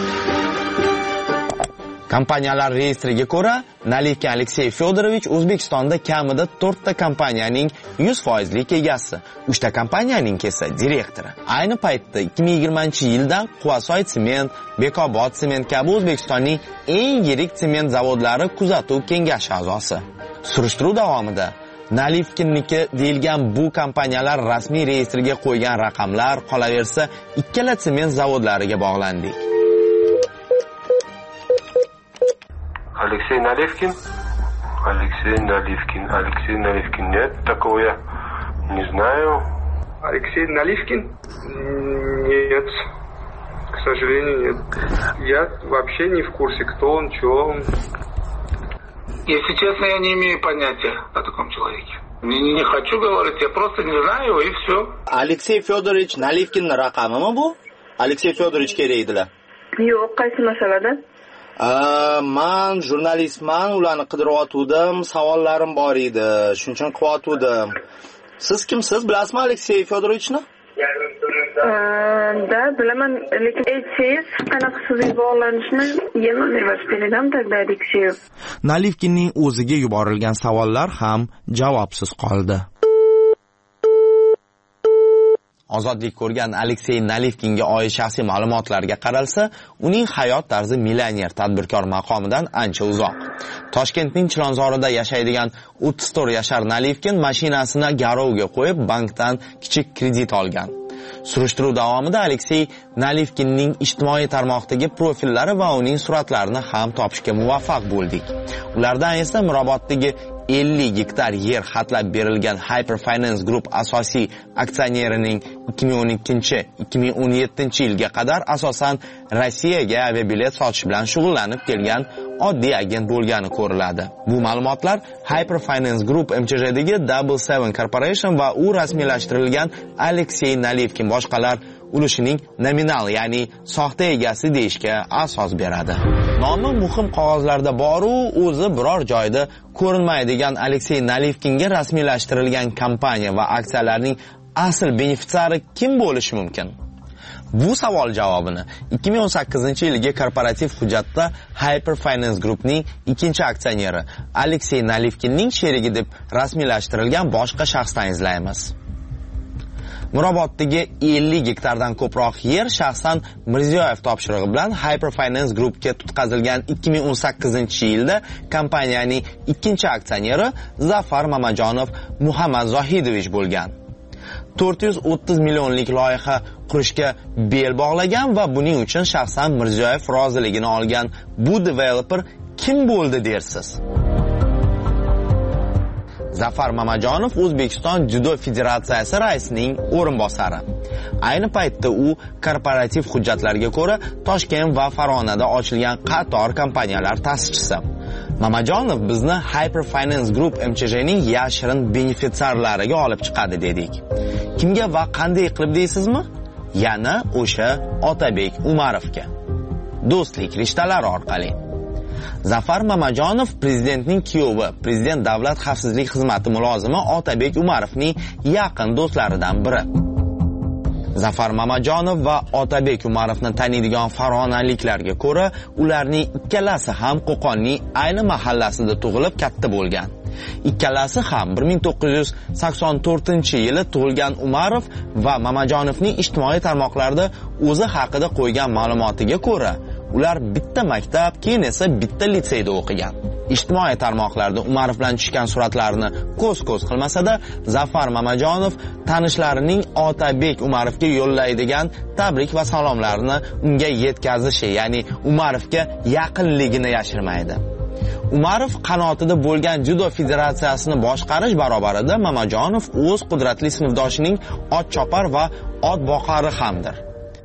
Kompaniyalar reyestriga ko'ra, Nalivkin Aleksey Fyodorovich O'zbekistonda kamida to'rtta kompaniyaning yuz foizlik egasi, uchta kompaniyaning esa direktori. Ayni paytda ikki ming yigirmanchi yildan Quvasoy sement, Bekobod sement kabi O'zbekistonning eng yirik sement zavodlari kuzatuv kengashi a'zosi. Surishtiruv davomida Nalivkinniki deyilgan bu kompaniyalar rasmiy reyestriga qo'ygan raqamlar, qolaversa ikkala sement zavodlariga bog'landik. Алексей Наливкин? Алексей Наливкин. Алексей Наливкин. Нет, такого я не знаю. Алексей Наливкин? Нет. К сожалению, нет. Я вообще не в курсе, кто он, что он. Если честно, я не имею понятия о таком человеке. Не, не, не хочу говорить, я просто не знаю его, и все. Алексей Федорович Naливkinning raqamimi bu? Alexey Fyodorovich kerak edilar. Yo'q, qaysi masalada? Man jurnalistman, ularni qidiryotgandim, savollarim bor edi, shuning uchun qilyotgandim. Siz kimsiz, bilasizmi Alexey Fyodorovichni? Да, bilaman, lekin aytsangiz, qanaqa sizga bog'lanishni yemam universitetidan тогда Alexey. Naливkinning o'ziga yuborilgan savollar ham javobsiz qoldi. Ozodlik ko'rgan Alexey Naливkinga oid shaxsiy ma'lumotlarga qaralsa, uning hayot tarzi millioner tadbirkor maqomidan ancha uzoq. Toshkentning Chilonzorida yashaydigan o'ttiz to'rt yashar Naливkin mashinasini garovga qo'yib, bankdan kichik kredit olgan. Surishtiruv davomida Alexey Naливkinning ijtimoiy tarmoqdagi profillari va uning suratlarini ham topishga muvaffaq bo'ldik. Ulardan esa Miroboddagi ellik gektar yer xatlab berilgan Hyperfinance Group asosiy aksionerining ikki ming o'n ikkinchi - ikki ming o'n yettinchi yilga qadar asosan Rossiyaga aviabilet sotish bilan shug'ullanib kelgan oddiy agent bo'lgani ko'riladi. Bu ma'lumotlar Hyperfinance Group M Ch J'dagi Double Seven Corporation va u rasmiylashtirilgan Alexey Naливkin boshqalar ulushining nominal, ya'ni soxta egasi deyishga asos beradi. Nomi muhim qog'ozlarda bor-u, o'zi biror joyda ko'rinmaydigan Alexey Naливkinga rasmiylashtirilgan kompaniya va aksiyalarning asl benefitsiari kim bo'lishi mumkin? Bu savol javobini ikki ming o'n sakkizinchi yilgi korporativ hujjatda Hyperfinance Groupning ikkinchi aksioneri Alexey Naливkinning sherigi deb rasmiylashtirilgan boshqa shaxsdan izlaymiz. Miroboddagi ellik gektardan ko'proq yer shaxsan Mirziyoyev topshirig'i bilan Hyperfinance Groupga tutqazilgan ikki ming o'n sakkizinchi yilda kompaniyaning ikkinchi aksioneri Zafar Mamajonov Muhammad Zohidovich bo'lgan. to'rt yuz o'ttiz millionlik loyiha qurishga bel bog'lagan va buning uchun shaxsan Mirziyoyev roziligini olgan bu developer kim bo'ldi dersiz? Zafar Mamajonov O'zbekiston Judo Federatsiyasi raisining o'rinbosari. Ayni paytda u korporativ hujjatlarga ko'ra Toshkent va Farg'onada ochilgan qator kompaniyalar ta'sischisi. Mamajonov bizni Hyperfinance Group M Ch J'ning yashirin benefitsiarlariga olib chiqadi dedik. Kimga va qanday qilib deysizmi? Yana o'sha Otabek Umarovga. Do'stlik rishtalari orqali. Zafar Mamajonov prezidentning kuyovi, prezident davlat xavfsizlik xizmati mulozimi Otabek Umarovning yaqin do'stlaridan biri. Zafar Mamajonov va Otabek Umarovni taniydigan farg'onaliklarga ko'ra, ularning ikkalasi ham Qo'qonning ayni mahallasida tug'ilib katta bo'lgan. Ikkalasi ham bir ming to'qqiz yuz sakson to'rtinchi yili tug'ilgan Umarov va Mamajonovning ijtimoiy tarmoqlarda o'zi haqida qo'ygan ma'lumotiga ko'ra, ular bitta maktab, keyin esa bitta litseyda o'qigan. Ijtimoiy tarmoqlarda Umarov bilan tushgan suratlarini ko'z-ko'z qilmasa-da, Zafar Mamajonov tanishlarining Otabek Umarovga yo'llaydigan tabrik va salomlarini unga yetkazishi, ya'ni Umarovga yaqinligini yashirmaydi. Umarov qanotida bo'lgan Judo Federatsiyasini boshqarish barobarida Mamajonov o'z qudratli sinfdoshining ot chopar va ot boqari hamdir.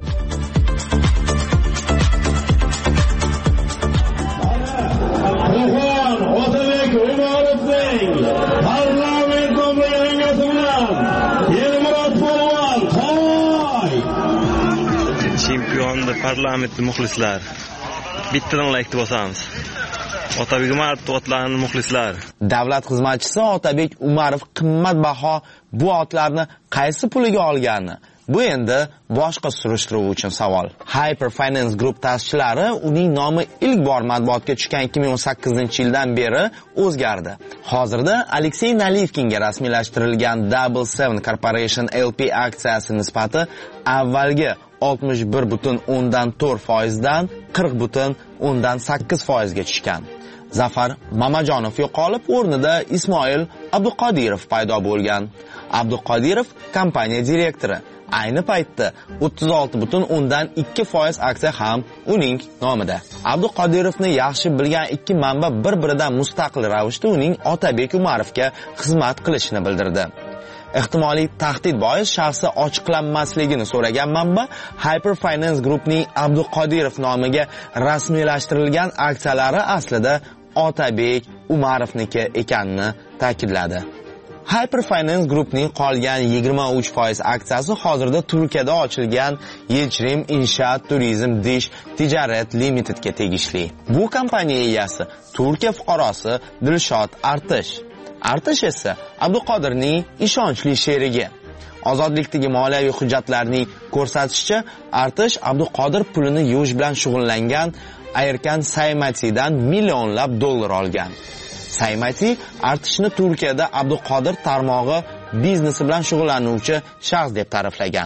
Otabek Umarovning parlament nomlanmasi bilan Elmurod Polvon to'y. Chempionda parlamentning muxlislar. Bittadan like bosamiz. Otabek Umarov otlarning muxlislar. Davlat xizmatchisi Otabek Umarov qimmatbaho bu otlarni qaysi puliga olgani? Bu endi boshqa surishtiruv uchun savol. Hyperfinance Group ta'sischilari uning nomi ilk bor matbuotga tushgan ikki ming o'n sakkizinchi yildan beri o'zgardi. Hozirda Alexey Naливkinga rasmiylashtirilgan Double Seven Corporation L P aksiyasi nisbati avvalgi oltmish bir butun o'ndan to'rt foizdan qirq butun o'ndan sakkiz foizga tushgan. Zafar Mamajonov yo'qolib, o'rnida Ismoil Abduqodirov paydo bo'lgan. Abduqodirov kompaniya direktori, Ayni paytda o'ttiz olti butun o'ndan ikki foiz aksiya ham uning nomida. Abduqodirovni yaxshi bilgan ikki manba bir-biridan mustaqil ravishda uning Otabek Umarovga xizmat qilishini bildirdi. Ehtimoliy tahdid bois shaxsi ochiqlanmasligini so'ragan manba Hyperfinance Groupning Abduqodirov nomiga rasmiylashtirilgan aksiyalari aslida Otabek Umarovniki ekanini ta'kidladi. Hyperfinance Groupning qolgan yigirma uch foiz aksiyasi hozirda Turkiyada ochilgan Yildirim Inshoot Turizm Dish Ticaret Limitedga tegishli. Bu kompaniya egasi Turkiya fuqarosi Dilshod Artish. Artish esa Abduqodirning ishonchli sherigi. Ozodlikdagi moliyaviy hujjatlarning ko'rsatishicha, Artish Abduqodir pulini yuvish bilan shug'ullangan Ayirkan Saymatidan millionlab dollar olgan. Saymati Artishni Turkiyada Abduqodir tarmog'i biznesi bilan shug'ullanuvchi shaxs deb ta'riflagan.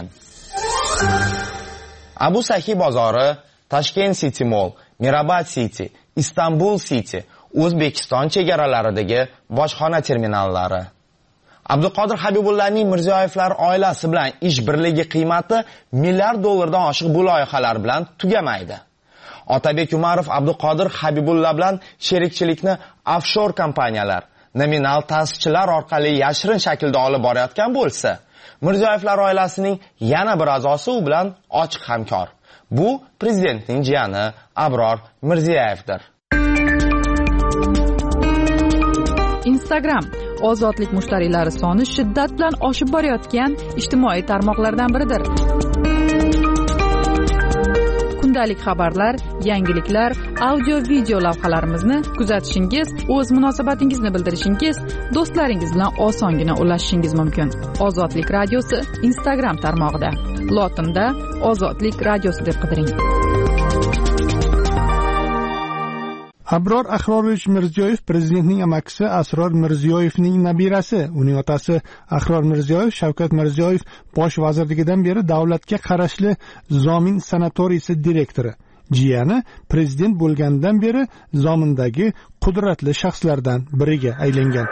Abu Sahi bozori, Tashkent City Mall, Mirabad City, Istanbul City, O'zbekiston chegaralaridagi bojxona terminallari. Abduqodir Habibullaning Mirziyoyevlar oilasi bilan ish birligi qiymati milliard dollardan oshiq bu loyihalar bilan tugamaydi. Otabek Umarov Abduqodir Habibulla bilan sherikchilikni offshore kompaniyalar, nominal ta'sischilar orqali yashirin shaklda olib borayotgan bo'lsa, Mirziyoyevlar oilasining yana bir a'zosi u bilan ochiq hamkor. Bu prezidentning jiyani Abror Mirziyoyevdir. Instagram ozodlik mushtariylari soni shiddat bilan oshib borayotgan ijtimoiy tarmoqlardan biridir. Kundalik xabarlar, yangiliklar, audio-video lavhalarimizni kuzatishingiz, o'z munosabatingizni bildirishingiz, do'stlaringiz bilan osongina ulashishingiz mumkin. Ozodlik radiosi Instagram tarmog'ida. Lotinda Ozodlik radiosi deb qidiring. Abror Ahrorovich Mirziyoyev prezidentning amakisi Asror Mirziyoyevning nabirasi. Uning otasi Ahror Mirziyoyev Shavkat Mirziyoyev bosh vazirligidan beri davlatga qarashli Zomin sanatoriysi direktori. Jiyani prezident bo'lgandan beri Zomindagi qudratli shaxslardan biriga aylangan.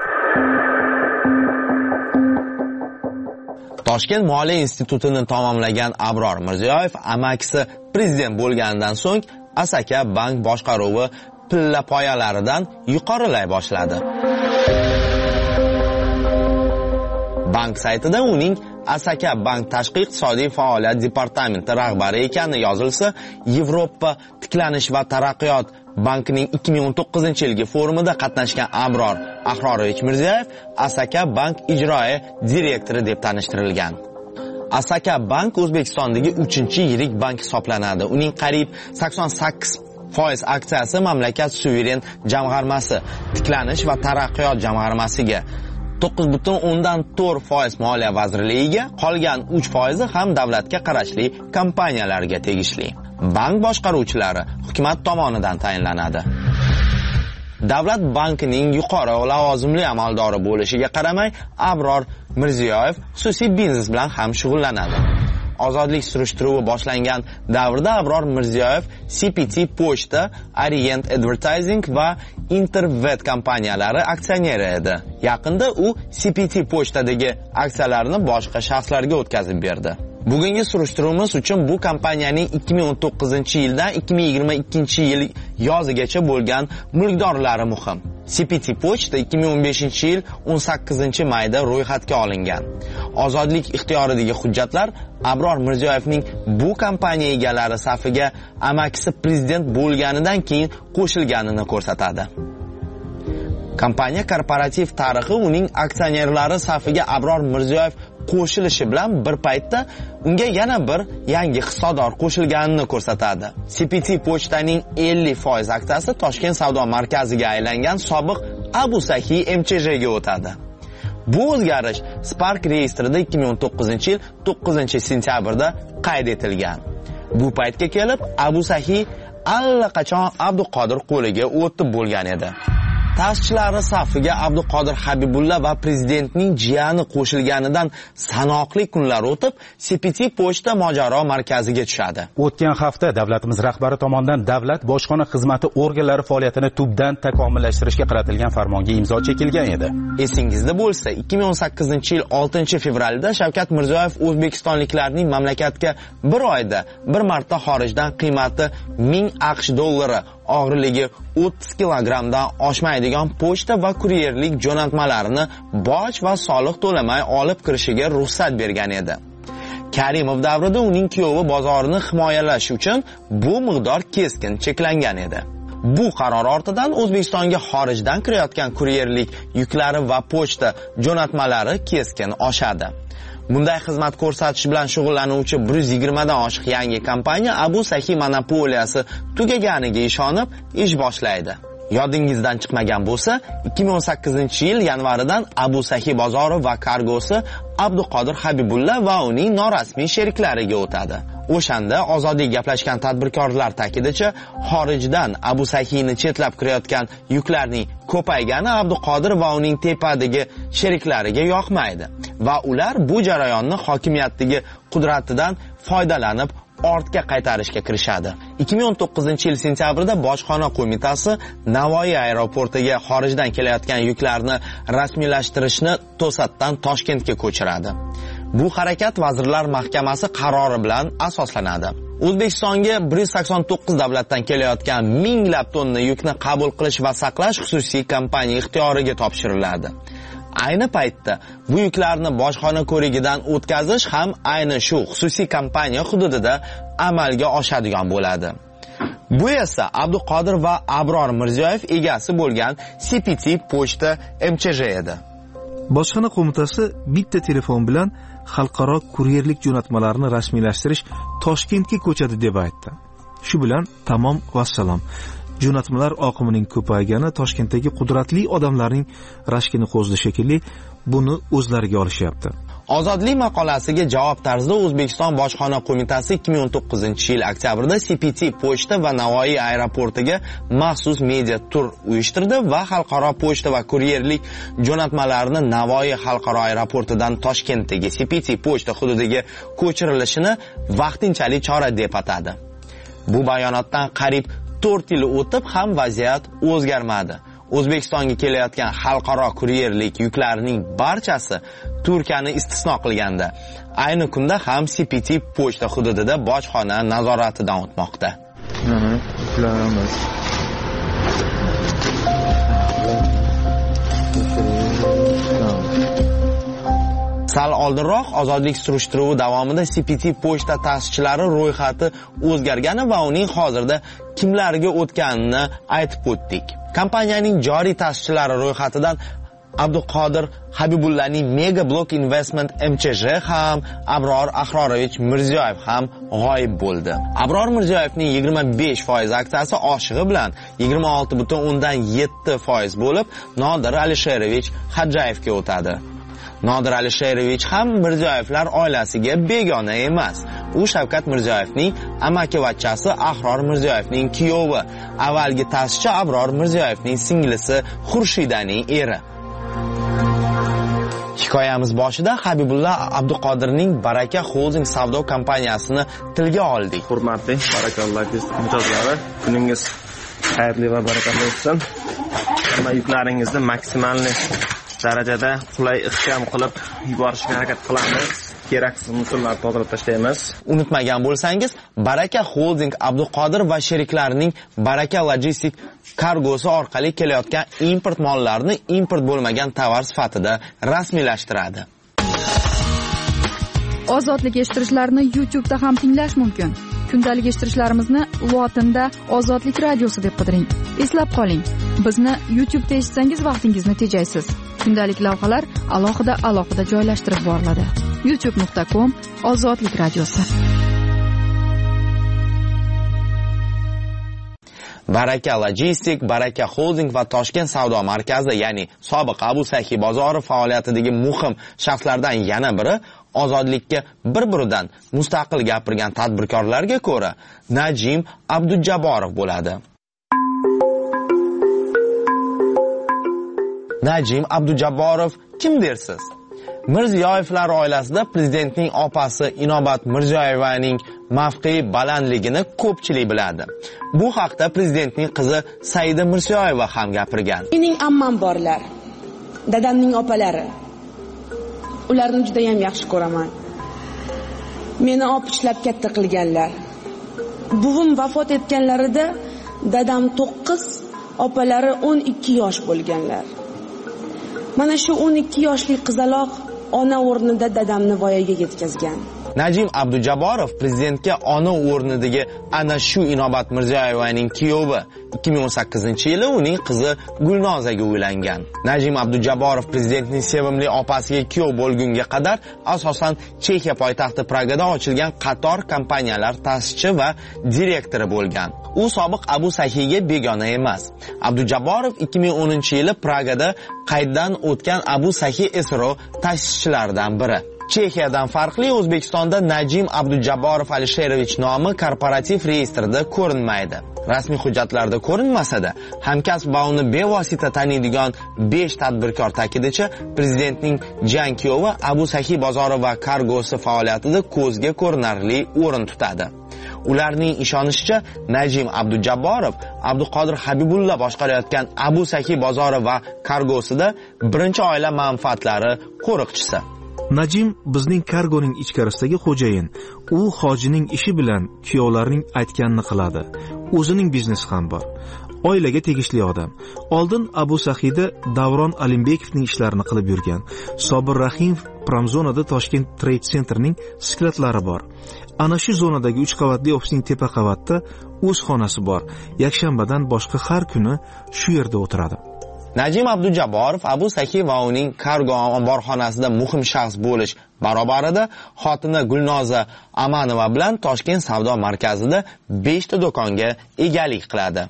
Toshkent Moliya institutini tamomlagan Abror Mirziyoyev amakisi prezident bo'lgandan so'ng Asaka bank boshqaruvi pilla poyalaridan yuqorilay boshladi. Bank saytida uning Asaka bank tashqi iqtisodiy faoliyat departamenti rahbari ekani yozilsa, Yevropa tiklanish va taraqqiyot bankining ikki ming o'n to'qqizinchi yilgi forumida qatnashgan Abror Ahrorovich Mirziyoyev Asaka bank ijroiya direktori deb tanishtirilgan. Asaka bank O'zbekistondagi uchinchi yirik bank hisoblanadi. Uning qariyb sakson sakkiz foiz aksiyasi mamlakat suveren jamg'armasi, tiklanish va taraqqiyot jamg'armasiga, to'qqiz butun o'ndan to'rt foiz moliya vazirligiga, qolgan uch foizi ham davlatga qarashli kompaniyalarga tegishli. Bank boshqaruvchilari hukumat tomonidan tayinlanadi. Davlat bankining yuqori lavozimli amaldori bo'lishiga qaramay, Abror Mirziyoyev xususiy biznes bilan ham shug'ullanadi. Ozodlik surishtiruvi boshlangan davrda Abror Mirziyoyev C P T Pochta, Orient Advertising va Intervet kompaniyalari aksioneri edi. Yaqinda u C P T Pochtadagi aksiyalarini boshqa shaxslarga o'tkazib berdi. Bugungi surishtiruvimiz uchun bu kompaniyaning ikki ming o'n to'qqizinchi yildan ikki ming yigirma ikkinchi yil yozigacha bo'lgan mulkdorlari muhim. C P T Pochta ikki ming o'n beshinchi yil o'n sakkizinchi mayda ro'yxatga olingan. Ozodlik ixtiyoridagi hujjatlar Abror Mirziyoyevning bu kompaniya egalari safiga amakisi prezident bo'lganidan keyin qo'shilganini ko'rsatadi. Kompaniya korporativ tarixi uning aksionerlari safiga Abror Mirziyoyev qo'shilishi bilan bir paytda unga yana bir yangi hissador qo'shilganini ko'rsatadi. C P T Pochtaning ellik foiz aksiyasi Toshkent savdo markaziga aylangan sobiq Abu Sahi M Ch J ga o'tadi. Bu o'zgarish Spark reyestrida ikki ming o'n to'qqizinchi yil to'qqizinchi sentyabrda qayd etilgan. Bu paytga kelib Abu Sahi allaqachon Abduqodir qo'liga o'tib bo'lgan edi. Ta'sischilari safiga Abduqodir Habibulla va prezidentning jiyani qo'shilganidan sanoqli kunlar o'tib, C P T pochta mojaro markaziga tushadi. O'tgan hafta davlatimiz rahbari tomonidan davlat bojxona xizmati organlari faoliyatini tubdan takomillashtirishga qaratilgan farmonga imzo chekilgan edi. Esingizda bo'lsa, ikki ming o'n sakkizinchi yil oltinchi fevralda Shavkat Mirziyoyev o'zbekistonliklarning mamlakatga bir oyda bir marta xorijdan qiymati ming AQSh dollari, og'irligi o'ttiz kilogrammdan oshmaydigan pochta va kuryerlik jo'natmalarini boj va soliq to'lamay olib kirishiga ruxsat bergan edi. Karimov davrida uning kuyovi bozorini himoyalash uchun bu miqdor keskin cheklangan edi. Bu qaror ortidan O'zbekistonga xorijdan kirayotgan kuryerlik yuklari va pochta jo'natmalari keskin oshadi. Bunday xizmat ko'rsatish bilan shug'ullanuvchi bir yuz yigirma dan oshiq yangi kompaniya Abu Sahi monopoliyasi tugaganiga ishonib ish boshlaydi. Yodingizdan chiqmagan bo'lsa, ikki ming o'n sakkizinchi yil yanvaridan Abu Sahi bozori va kargosi Abduqodir Habibulla va uning norasmiy sheriklariga o'tadi. O'shanda ozodlik gaplashgan tadbirkorlar ta'kidicha, xorijdan Abu Sahini chetlab kirayotgan yuklarning ko'paygani Abduqodir va uning tepadagi sheriklariga yoqmaydi va ular bu jarayonni hokimiyatdagi qudratidan foydalanib ortga qaytarishga kirishadi. ikki ming o'n to'qqizinchi yil sentyabrida Bojxona qo'mitasi Navoiy aeroportiga xorijdan kelayotgan yuklarni rasmiylashtirishni to'satdan Toshkentga ko'chiradi. Bu harakat Vazirlar Mahkamasi qarori bilan asoslanadi. O'zbekistonga bir yuz sakson to'qqiz davlatdan kelayotgan minglab tonna yukni qabul qilish va saqlash xususiy kompaniya ixtiyoriga topshiriladi. Ayni paytda bu yuklarni bojxona ko'rigidan o'tkazish ham ayni shu xususiy kompaniya hududida amalga oshadigan bo'ladi. Bu esa Abduqodir va Abror Mirziyoyev egasi bo'lgan C P T pochta M Ch J edi. Bojxona qo'mitasi bitta telefon bilan xalqaro kuryerlik jo'natmalarini rasmiylashtirish Toshkentga ko'chadi deb aytdi. Shu bilan tamom vassalom. Jo'natmalar oqimining ko'paygani Toshkentdagi qudratli odamlarning rashkini qo'zdi shekilli, buni o'zlariga olishyapti. Ozodlik maqolasiga javob tarzida O'zbekiston Bojxona qo'mitasi ikki ming o'n to'qqizinchi yil oktyabrda C P T pochta va Navoiy aeroportiga maxsus media tur uyushtirdi va xalqaro pochta va kuryerlik jo'natmalarini Navoiy xalqaro aeroportidan Toshkentdagi C P T pochta hududiga ko'chirilishini vaqtinchalik chora deb atadi. Bu bayonotdan qariyb to'rt yil o'tib ham vaziyat o'zgarmadi. O'zbekistonga kelayotgan xalqaro kuryerlik yuklarining barchasi Turkiyani istisno qilganda, ayni kunda ham C P T pochta hududida bojxona nazoratidan o'tmoqda. Yuklarimiz Sal oldinroq ozodlik surishtiruvi davomida C P T pochta ta'sischilari ro'yxati o'zgargani va uning hozirda kimlarga o'tganini aytib o'tdik. Kompaniyaning joriy ta'sischilari ro'yxatidan Abduqodir Habibullaning Mega Block Investment M Ch J ham, Abror Ahrorovich Mirziyoyev ham g'oyib bo'ldi. Abror Mirziyoyevning yigirma besh foiz aksiyasi oshig'i bilan yigirma olti butun o'ndan yetti foiz bo'lib, Nodir Alisherovich Hajjayevga o'tadi. Nodir Alisherovich ham Mirziyoyevlar oilasiga begona emas. U Shavkat Mirziyoyevning amakivachchasi Ahror Mirziyoyevning kuyovi, avvalgi ta'sischi Abror Mirziyoyevning singlisi Xurshidaning eri. Hikoyamiz boshida Habibulla Abduqodirning Baraka Holding savdo kompaniyasini tilga oldik. Hurmatli barakalloh mijozlari, kuningiz xayrli va barakatli bo'lsin. Hamma yuklaringizni maksimalni darajada qulay ixcham qilib yuborishga harakat qilamiz. Keraksiz misollarni tozalab tashlaymiz. Unutmagan bo'lsangiz, Baraka Holding Abduqodir va sheriklarining Baraka Logistik kargosi orqali kelayotgan import mollarini import bo'lmagan tovar sifatida rasmiylashtiradi. Ozodlik eshittirishlarni YouTube da ham tinglash mumkin. Kundalik eshittirishlarimizni lotinda Ozodlik radiosi deb qidiring. Eslab qoling, bizni YouTube da eshitsangiz vaqtingizni tejaysiz. Kundalik lavhalar alohida alohida joylashtirib boriladi. youtube nuqta com Ozodlik radiosi. Baraka Logistik, Baraka Holding va Toshkent savdo markazi, ya'ni sobiq Abu Sahi bozori faoliyatidagi muhim shaxslardan yana biri ozodlikka bir-biridan mustaqil gapirgan tadbirkorlarga ko'ra Najim Abdujabborov bo'ladi. Najim Abdujabborov kim dersiz? Mirziyoyevlar oilasida prezidentning opasi Inobat Mirziyoyevaning mavqei balandligini ko'pchilik biladi. Bu haqda prezidentning qizi Saida Mirziyoyeva ham gapirgan. Mening ammam borlar. Dadamning opalari. Ularni juda ham yaxshi ko'raman. Meni opichlab katta qilganlar. Buvim vafot etganlarida dadam to'qqiz, opalari o'n ikki yosh bo'lganlar. Mana shu o'n ikki yoshli qizaloq ona o'rnida dadamni voyaga yetkazgan. Najim Abdujabborov prezidentga ona o'rnidagi ana shu Inobat Mirziyoyevaning kuyovi ikki ming o'n sakkizinchi yili uning qizi Gulnozaga uylangan. Najim Abdujabborov prezidentning sevimli opasiga kuyov bo'lgunga qadar asosan Chexiya poytaxti Pragada ochilgan qator kompaniyalar ta'sischi va direktori bo'lgan. U sobiq Abu Sahiga begona emas. Abdujabborov ikki ming o'ninchi yili Pragada qayddan o'tgan Abu Sahi S R O ta'sischilaridan biri. Chexiyadan farqli O'zbekistonda Najim Abdujabborov Alisherovich nomi korporativ reyestrda ko'rinmaydi. Rasmiy hujjatlarda ko'rinmasa-da, hamkasb va uni bevosita taniydigan besh tadbirkor ta'kidicha prezidentning jankuyovi Abu Sahi bozori va kargosi faoliyatida ko'zga ko'rinarli o'rin tutadi. Ularning ishonishicha, Najim Abdujabborov Abduqodir Habibulla boshqarayotgan Abu Sahi bozori va kargosida birinchi oila manfaatlari qo'riqchisi. Najim bizning kargoning ichkarisidagi xo'jayin. U hojining ishi bilan kuyovlarning aytganini qiladi. O'zining biznesi ham bor. Oilaga tegishli odam. Oldin Abu Sahida Davron Alimbekovning ishlarini qilib yurgan. Sobir Rahimov Pramzonada Toshkent Trade Centerning sklatlari bor. Ana shu zonadagi uch qavatli ofisning tepa qavatda o'z xonasi bor. Yakshanbadan boshqa har kuni shu yerda o'tiradi. Najim Abdujabborov Abu Sahi va uning kargo omborxonasida muhim shaxs bo'lish barobarida xotini Gulnoza Amanova bilan Toshkent savdo markazida besh ta do'konga egalik qiladi.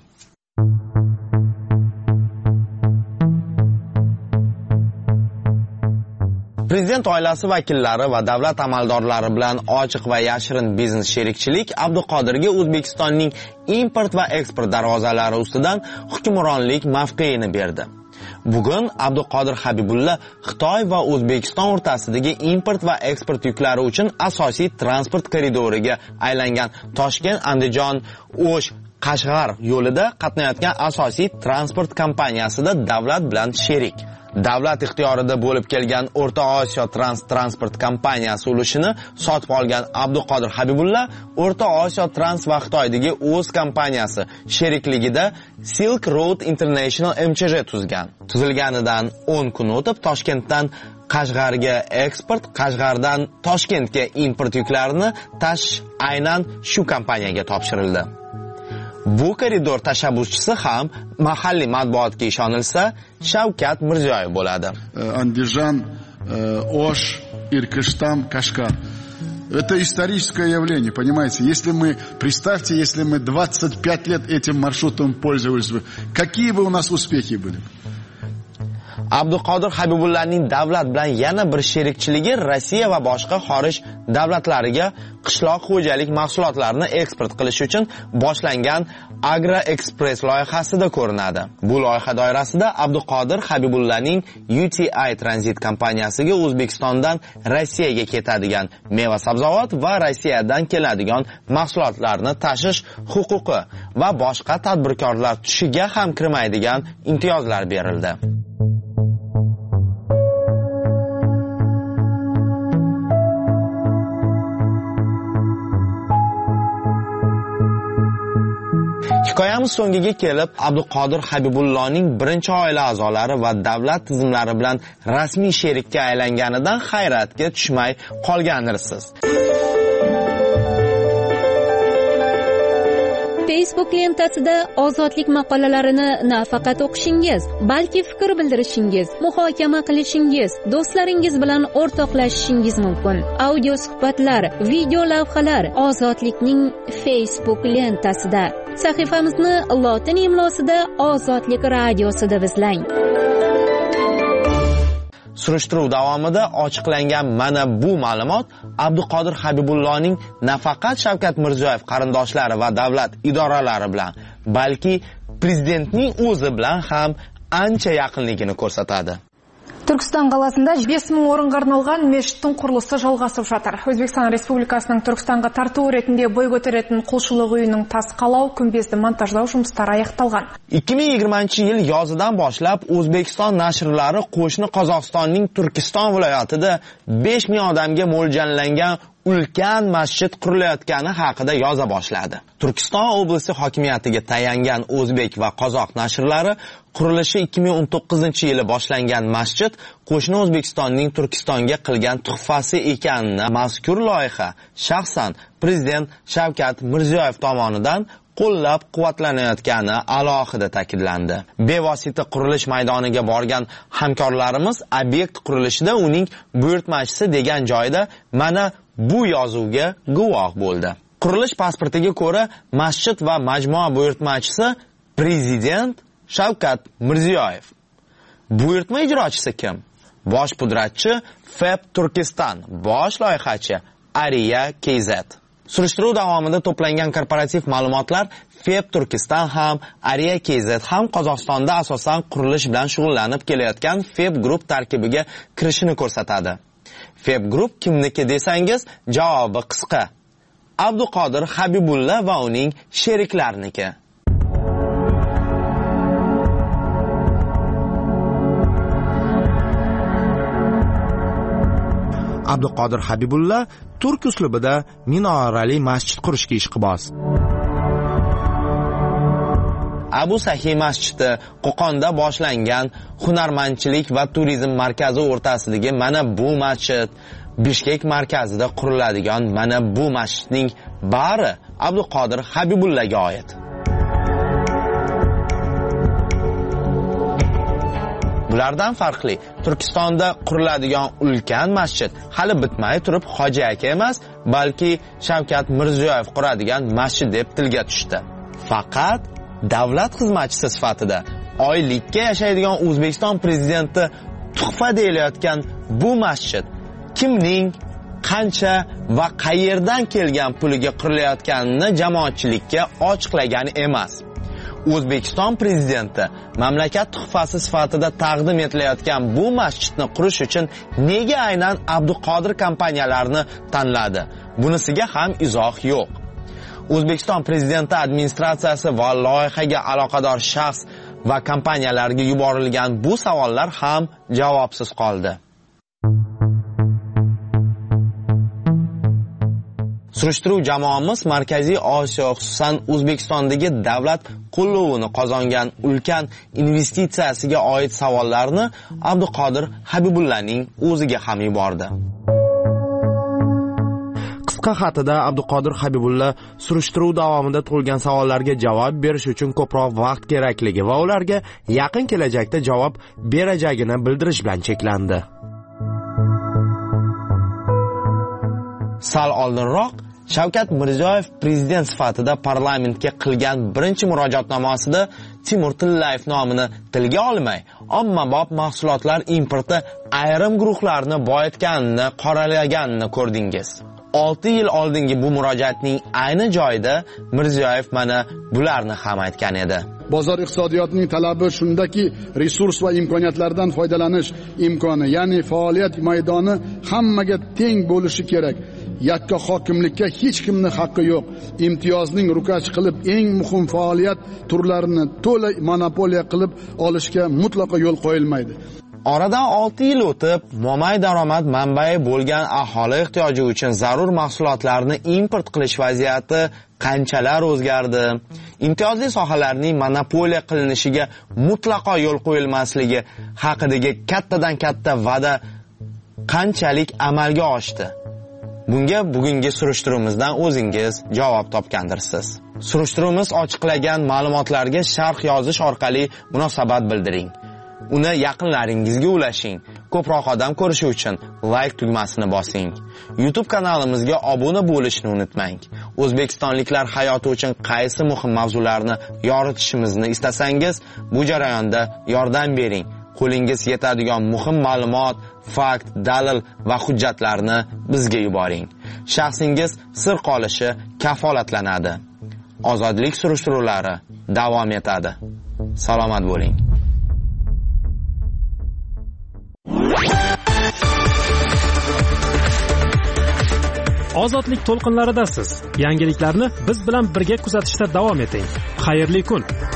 Prezident oilasi vakillari va davlat amaldorlari bilan ochiq va yashirin biznes sherikchilik Abduqodirga O'zbekistonning import va eksport darvozalari ustidan hukmronlik mavqeini berdi. Bugun Abduqodir Habibulla Xitoy va O'zbekiston o'rtasidagi import va eksport yuklari uchun asosiy transport koridoriga aylangan Toshkent-Andijon-O'sh-Qashg'ar yo'lida qatnayotgan asosiy transport kompaniyasida davlat bilan sherik. Davlat ixtiyorida bo'lib kelgan O'rta Osiyo Trans-Transport kompaniyasi ulushini sotib olgan Abduqodir Habibulla O'rta Osiyo Trans va Xitoydagi o'z kompaniyasi sherikligida Silk Road International M Ch J tuzgan. Tuzilganidan o'n kun o'tib Toshkentdan Qashg'arga eksport, Qashg'ardan Toshkentga import yuklarini tashish aynan shu kompaniyaga topshirildi. Bu koridor tashabbuschisi ham mahalliy matbuotga ishonilsa Shavkat Mirziyoyev bo'ladi. Andijan, Osh, Irkыштам, Кашгар. Это историческое явление, понимаете? Если мы, представьте, если мы двадцать пять лет этим маршрутом пользовались бы, какие бы у нас успехи были? Abduqodir Habibullaning davlat bilan yana bir sherikchiligi Rossiya va boshqa xorij davlatlariga qishloq xo'jalik mahsulotlarini eksport qilish uchun boshlangan Agro Express loyihasida ko'rinadi. Bu loyiha doirasida Abduqodir Habibullaning U T I Transit kompaniyasiga O'zbekistondan Rossiyaga ketadigan meva-sabzavot va Rossiyadan keladigan mahsulotlarni tashish huquqi va boshqa tadbirkorlar tushiga ham kirmaydigan imtiyozlar berildi. Hikoyamiz so'ngiga kelib, Abduqodir Habibulloning birinchi oila a'zolari va davlat tizimlari bilan rasmiy sherikka aylanganidan hayratga tushmay qolgandirsiz. Facebook lentasida ozodlik maqolalarini nafaqat o'qishingiz, balki fikr bildirishingiz, muhokama qilishingiz, do'stlaringiz bilan o'rtoqlashishingiz mumkin. Audio suhbatlar, video lavhalar ozodlikning Facebook lentasida. Sahifamizni lotin imlosida Ozodlik radiosida izlang. Surishtiruv davomida ochiqlangan mana bu ma'lumot Abduqodir Habibulloning nafaqat Shavkat Mirziyoyev qarindoshlari va davlat idoralari bilan, balki prezidentning o'zi bilan ham ancha yaqinligini ko'rsatadi. Түркістан қаласында бес мың орынға арналған мешіттің құрылысы жалғасып жатыр. Өзбекстан Республикасының Түркістанға тарту ретінде бой көтеретін құлшылық үйінің тас қалау, күмбезді монтаждау жұмыстары аяқталған. ikki ming yigirmanchi yil yozidan boshlab O'zbekiston nashrlari qo'shni Qozog'istonning Turkiston viloyatida besh ming odamga mo'ljallangan ulkan masjid qurilayotgani haqida yoza boshladi. Turkiston oblasti hokimiyatiga tayangan o'zbek va qozoq nashrlari qurilishi ikki ming o'n to'qqizinchi yili boshlangan masjid qo'shni O'zbekistonning Turkistonga qilgan tuhfasi ekanini mazkur loyiha shaxsan prezident Shavkat Mirziyoyev tomonidan qo'llab-quvvatlanayotgani alohida ta'kidlandi. Bevosita qurilish maydoniga borgan hamkorlarimiz obyekt qurilishida uning buyurtmachisi degan joyda mana bu yozuvga guvoh bo'ldi. Qurilish pasportiga ko'ra masjid va majmua buyurtmachisi prezident Shavkat Mirziyoyev. Buyurtma ijrochisi kim? Bosh pudratchi F E B Turkiston, bosh loyihachi Ariya K Z. Surishtiruv davomida to'plangan korporativ ma'lumotlar F E B Turkiston ham, Ariya K Z ham Qozog'istonda asosan qurilish bilan shug'ullanib kelayotgan F E B Group tarkibiga kirishini ko'rsatadi. F E B Group kimniki desangiz, javobi qisqa. Abduqodir Habibulla va uning sheriklariniki. Abduqodir Habibulla turk uslubida minorali masjid qurishga ishqiboz. Abu Sahiy masjidi Qo'qonda boshlangan hunarmandchilik va turizm markazi o'rtasidagi mana bu masjid, Bishkek markazida quriladigan mana bu masjidning bari Abduqodir Habibullaga oid. Bulardan farqli, Turkistonda quriladigan ulkan masjid hali bitmay turib Hoji aka emas, balki Shavkat Mirziyoyev quradigan masjid deb tilga tushdi. Faqat davlat xizmatchisi sifatida oylikka yashaydigan O'zbekiston prezidenti tuhfa deyilayotgan bu masjid kimning, qancha va qayerdan kelgan puliga qurilayotganini jamoatchilikka ochiqlagan emas. O'zbekiston prezidenti mamlakat tuhfasi sifatida taqdim etilayotgan bu masjidni qurish uchun nega aynan Abduqodir kompaniyalarini tanladi? Bunisiga ham izoh yo'q. O'zbekiston prezidenti administratsiyasi va loyihaga aloqador shaxs va kompaniyalarga yuborilgan bu savollar ham javobsiz qoldi. Surishtiruv jamoamiz Markaziy Osiyo, xususan O'zbekistondagi davlat qo'llovini qozongan ulkan investitsiyasiga oid savollarni Abduqodir Habibullaning o'ziga ham yubordi. Qisqa xatida Abduqodir Habibulla surishtiruv davomida tug'ilgan savollarga javob berish uchun ko'proq vaqt kerakligi va ularga yaqin kelajakda javob berajagini bildirish bilan cheklandi. Sal oldinroq Shavkat Mirziyoyev prezident sifatida parlamentga qilgan birinchi murojaatnomasida Timur Tillayev nomini tilga olmay, ommabop mahsulotlar importi ayrim guruhlarni boyitganini, qoralaganini ko'rdingiz. olti yil oldingi bu murojaatning ayni joyida Mirziyoyev mana bularni ham aytgan edi. Bozor iqtisodiyotining talabi shundaki, resurs va imkoniyatlardan foydalanish imkoni, ya'ni faoliyat maydoni hammaga teng bo'lishi kerak. Yakka hokimlikka hech kimning haqqi yo'q. Imtiyozning rukash qilib eng muhim faoliyat turlarini to'la monopoliya qilib olishga mutlaqo yo'l qo'yilmaydi. Oradan olti yil o'tib, mo'may daromad manbai bo'lgan aholi ehtiyoji uchun zarur mahsulotlarni import qilish vaziyati qanchalar o'zgardi? Imtiyozli sohalarning monopoliya qilinishiga mutlaqo yo'l qo'yilmasligi haqidagi kattadan katta va'da qanchalik amalga oshdi? Bunga bugungi surishtiruvimizdan o'zingiz javob topgandirsiz. Surishtiruvimiz ochiqlagan ma'lumotlarga sharh yozish orqali munosabat bildiring. Uni yaqinlaringizga ulashing. Ko'proq odam ko'rishi uchun like tugmasini bosing. YouTube kanalimizga obuna bo'lishni unutmang. O'zbekistonliklar hayoti uchun qaysi muhim mavzularni yoritishimizni istasangiz, bu jarayonda yordam bering. Qo'lingiz yetadigan muhim ma'lumot, fakt, dalil va hujjatlarni bizga yuboring. Shaxsingiz sir qolishi kafolatlanadi. Ozodlik surishtiruvlari davom etadi. Salomat bo'ling. ozodlik to'lqinlaridasiz. Yangiliklarni biz bilan birga kuzatishda davom eting. Xayrli kun.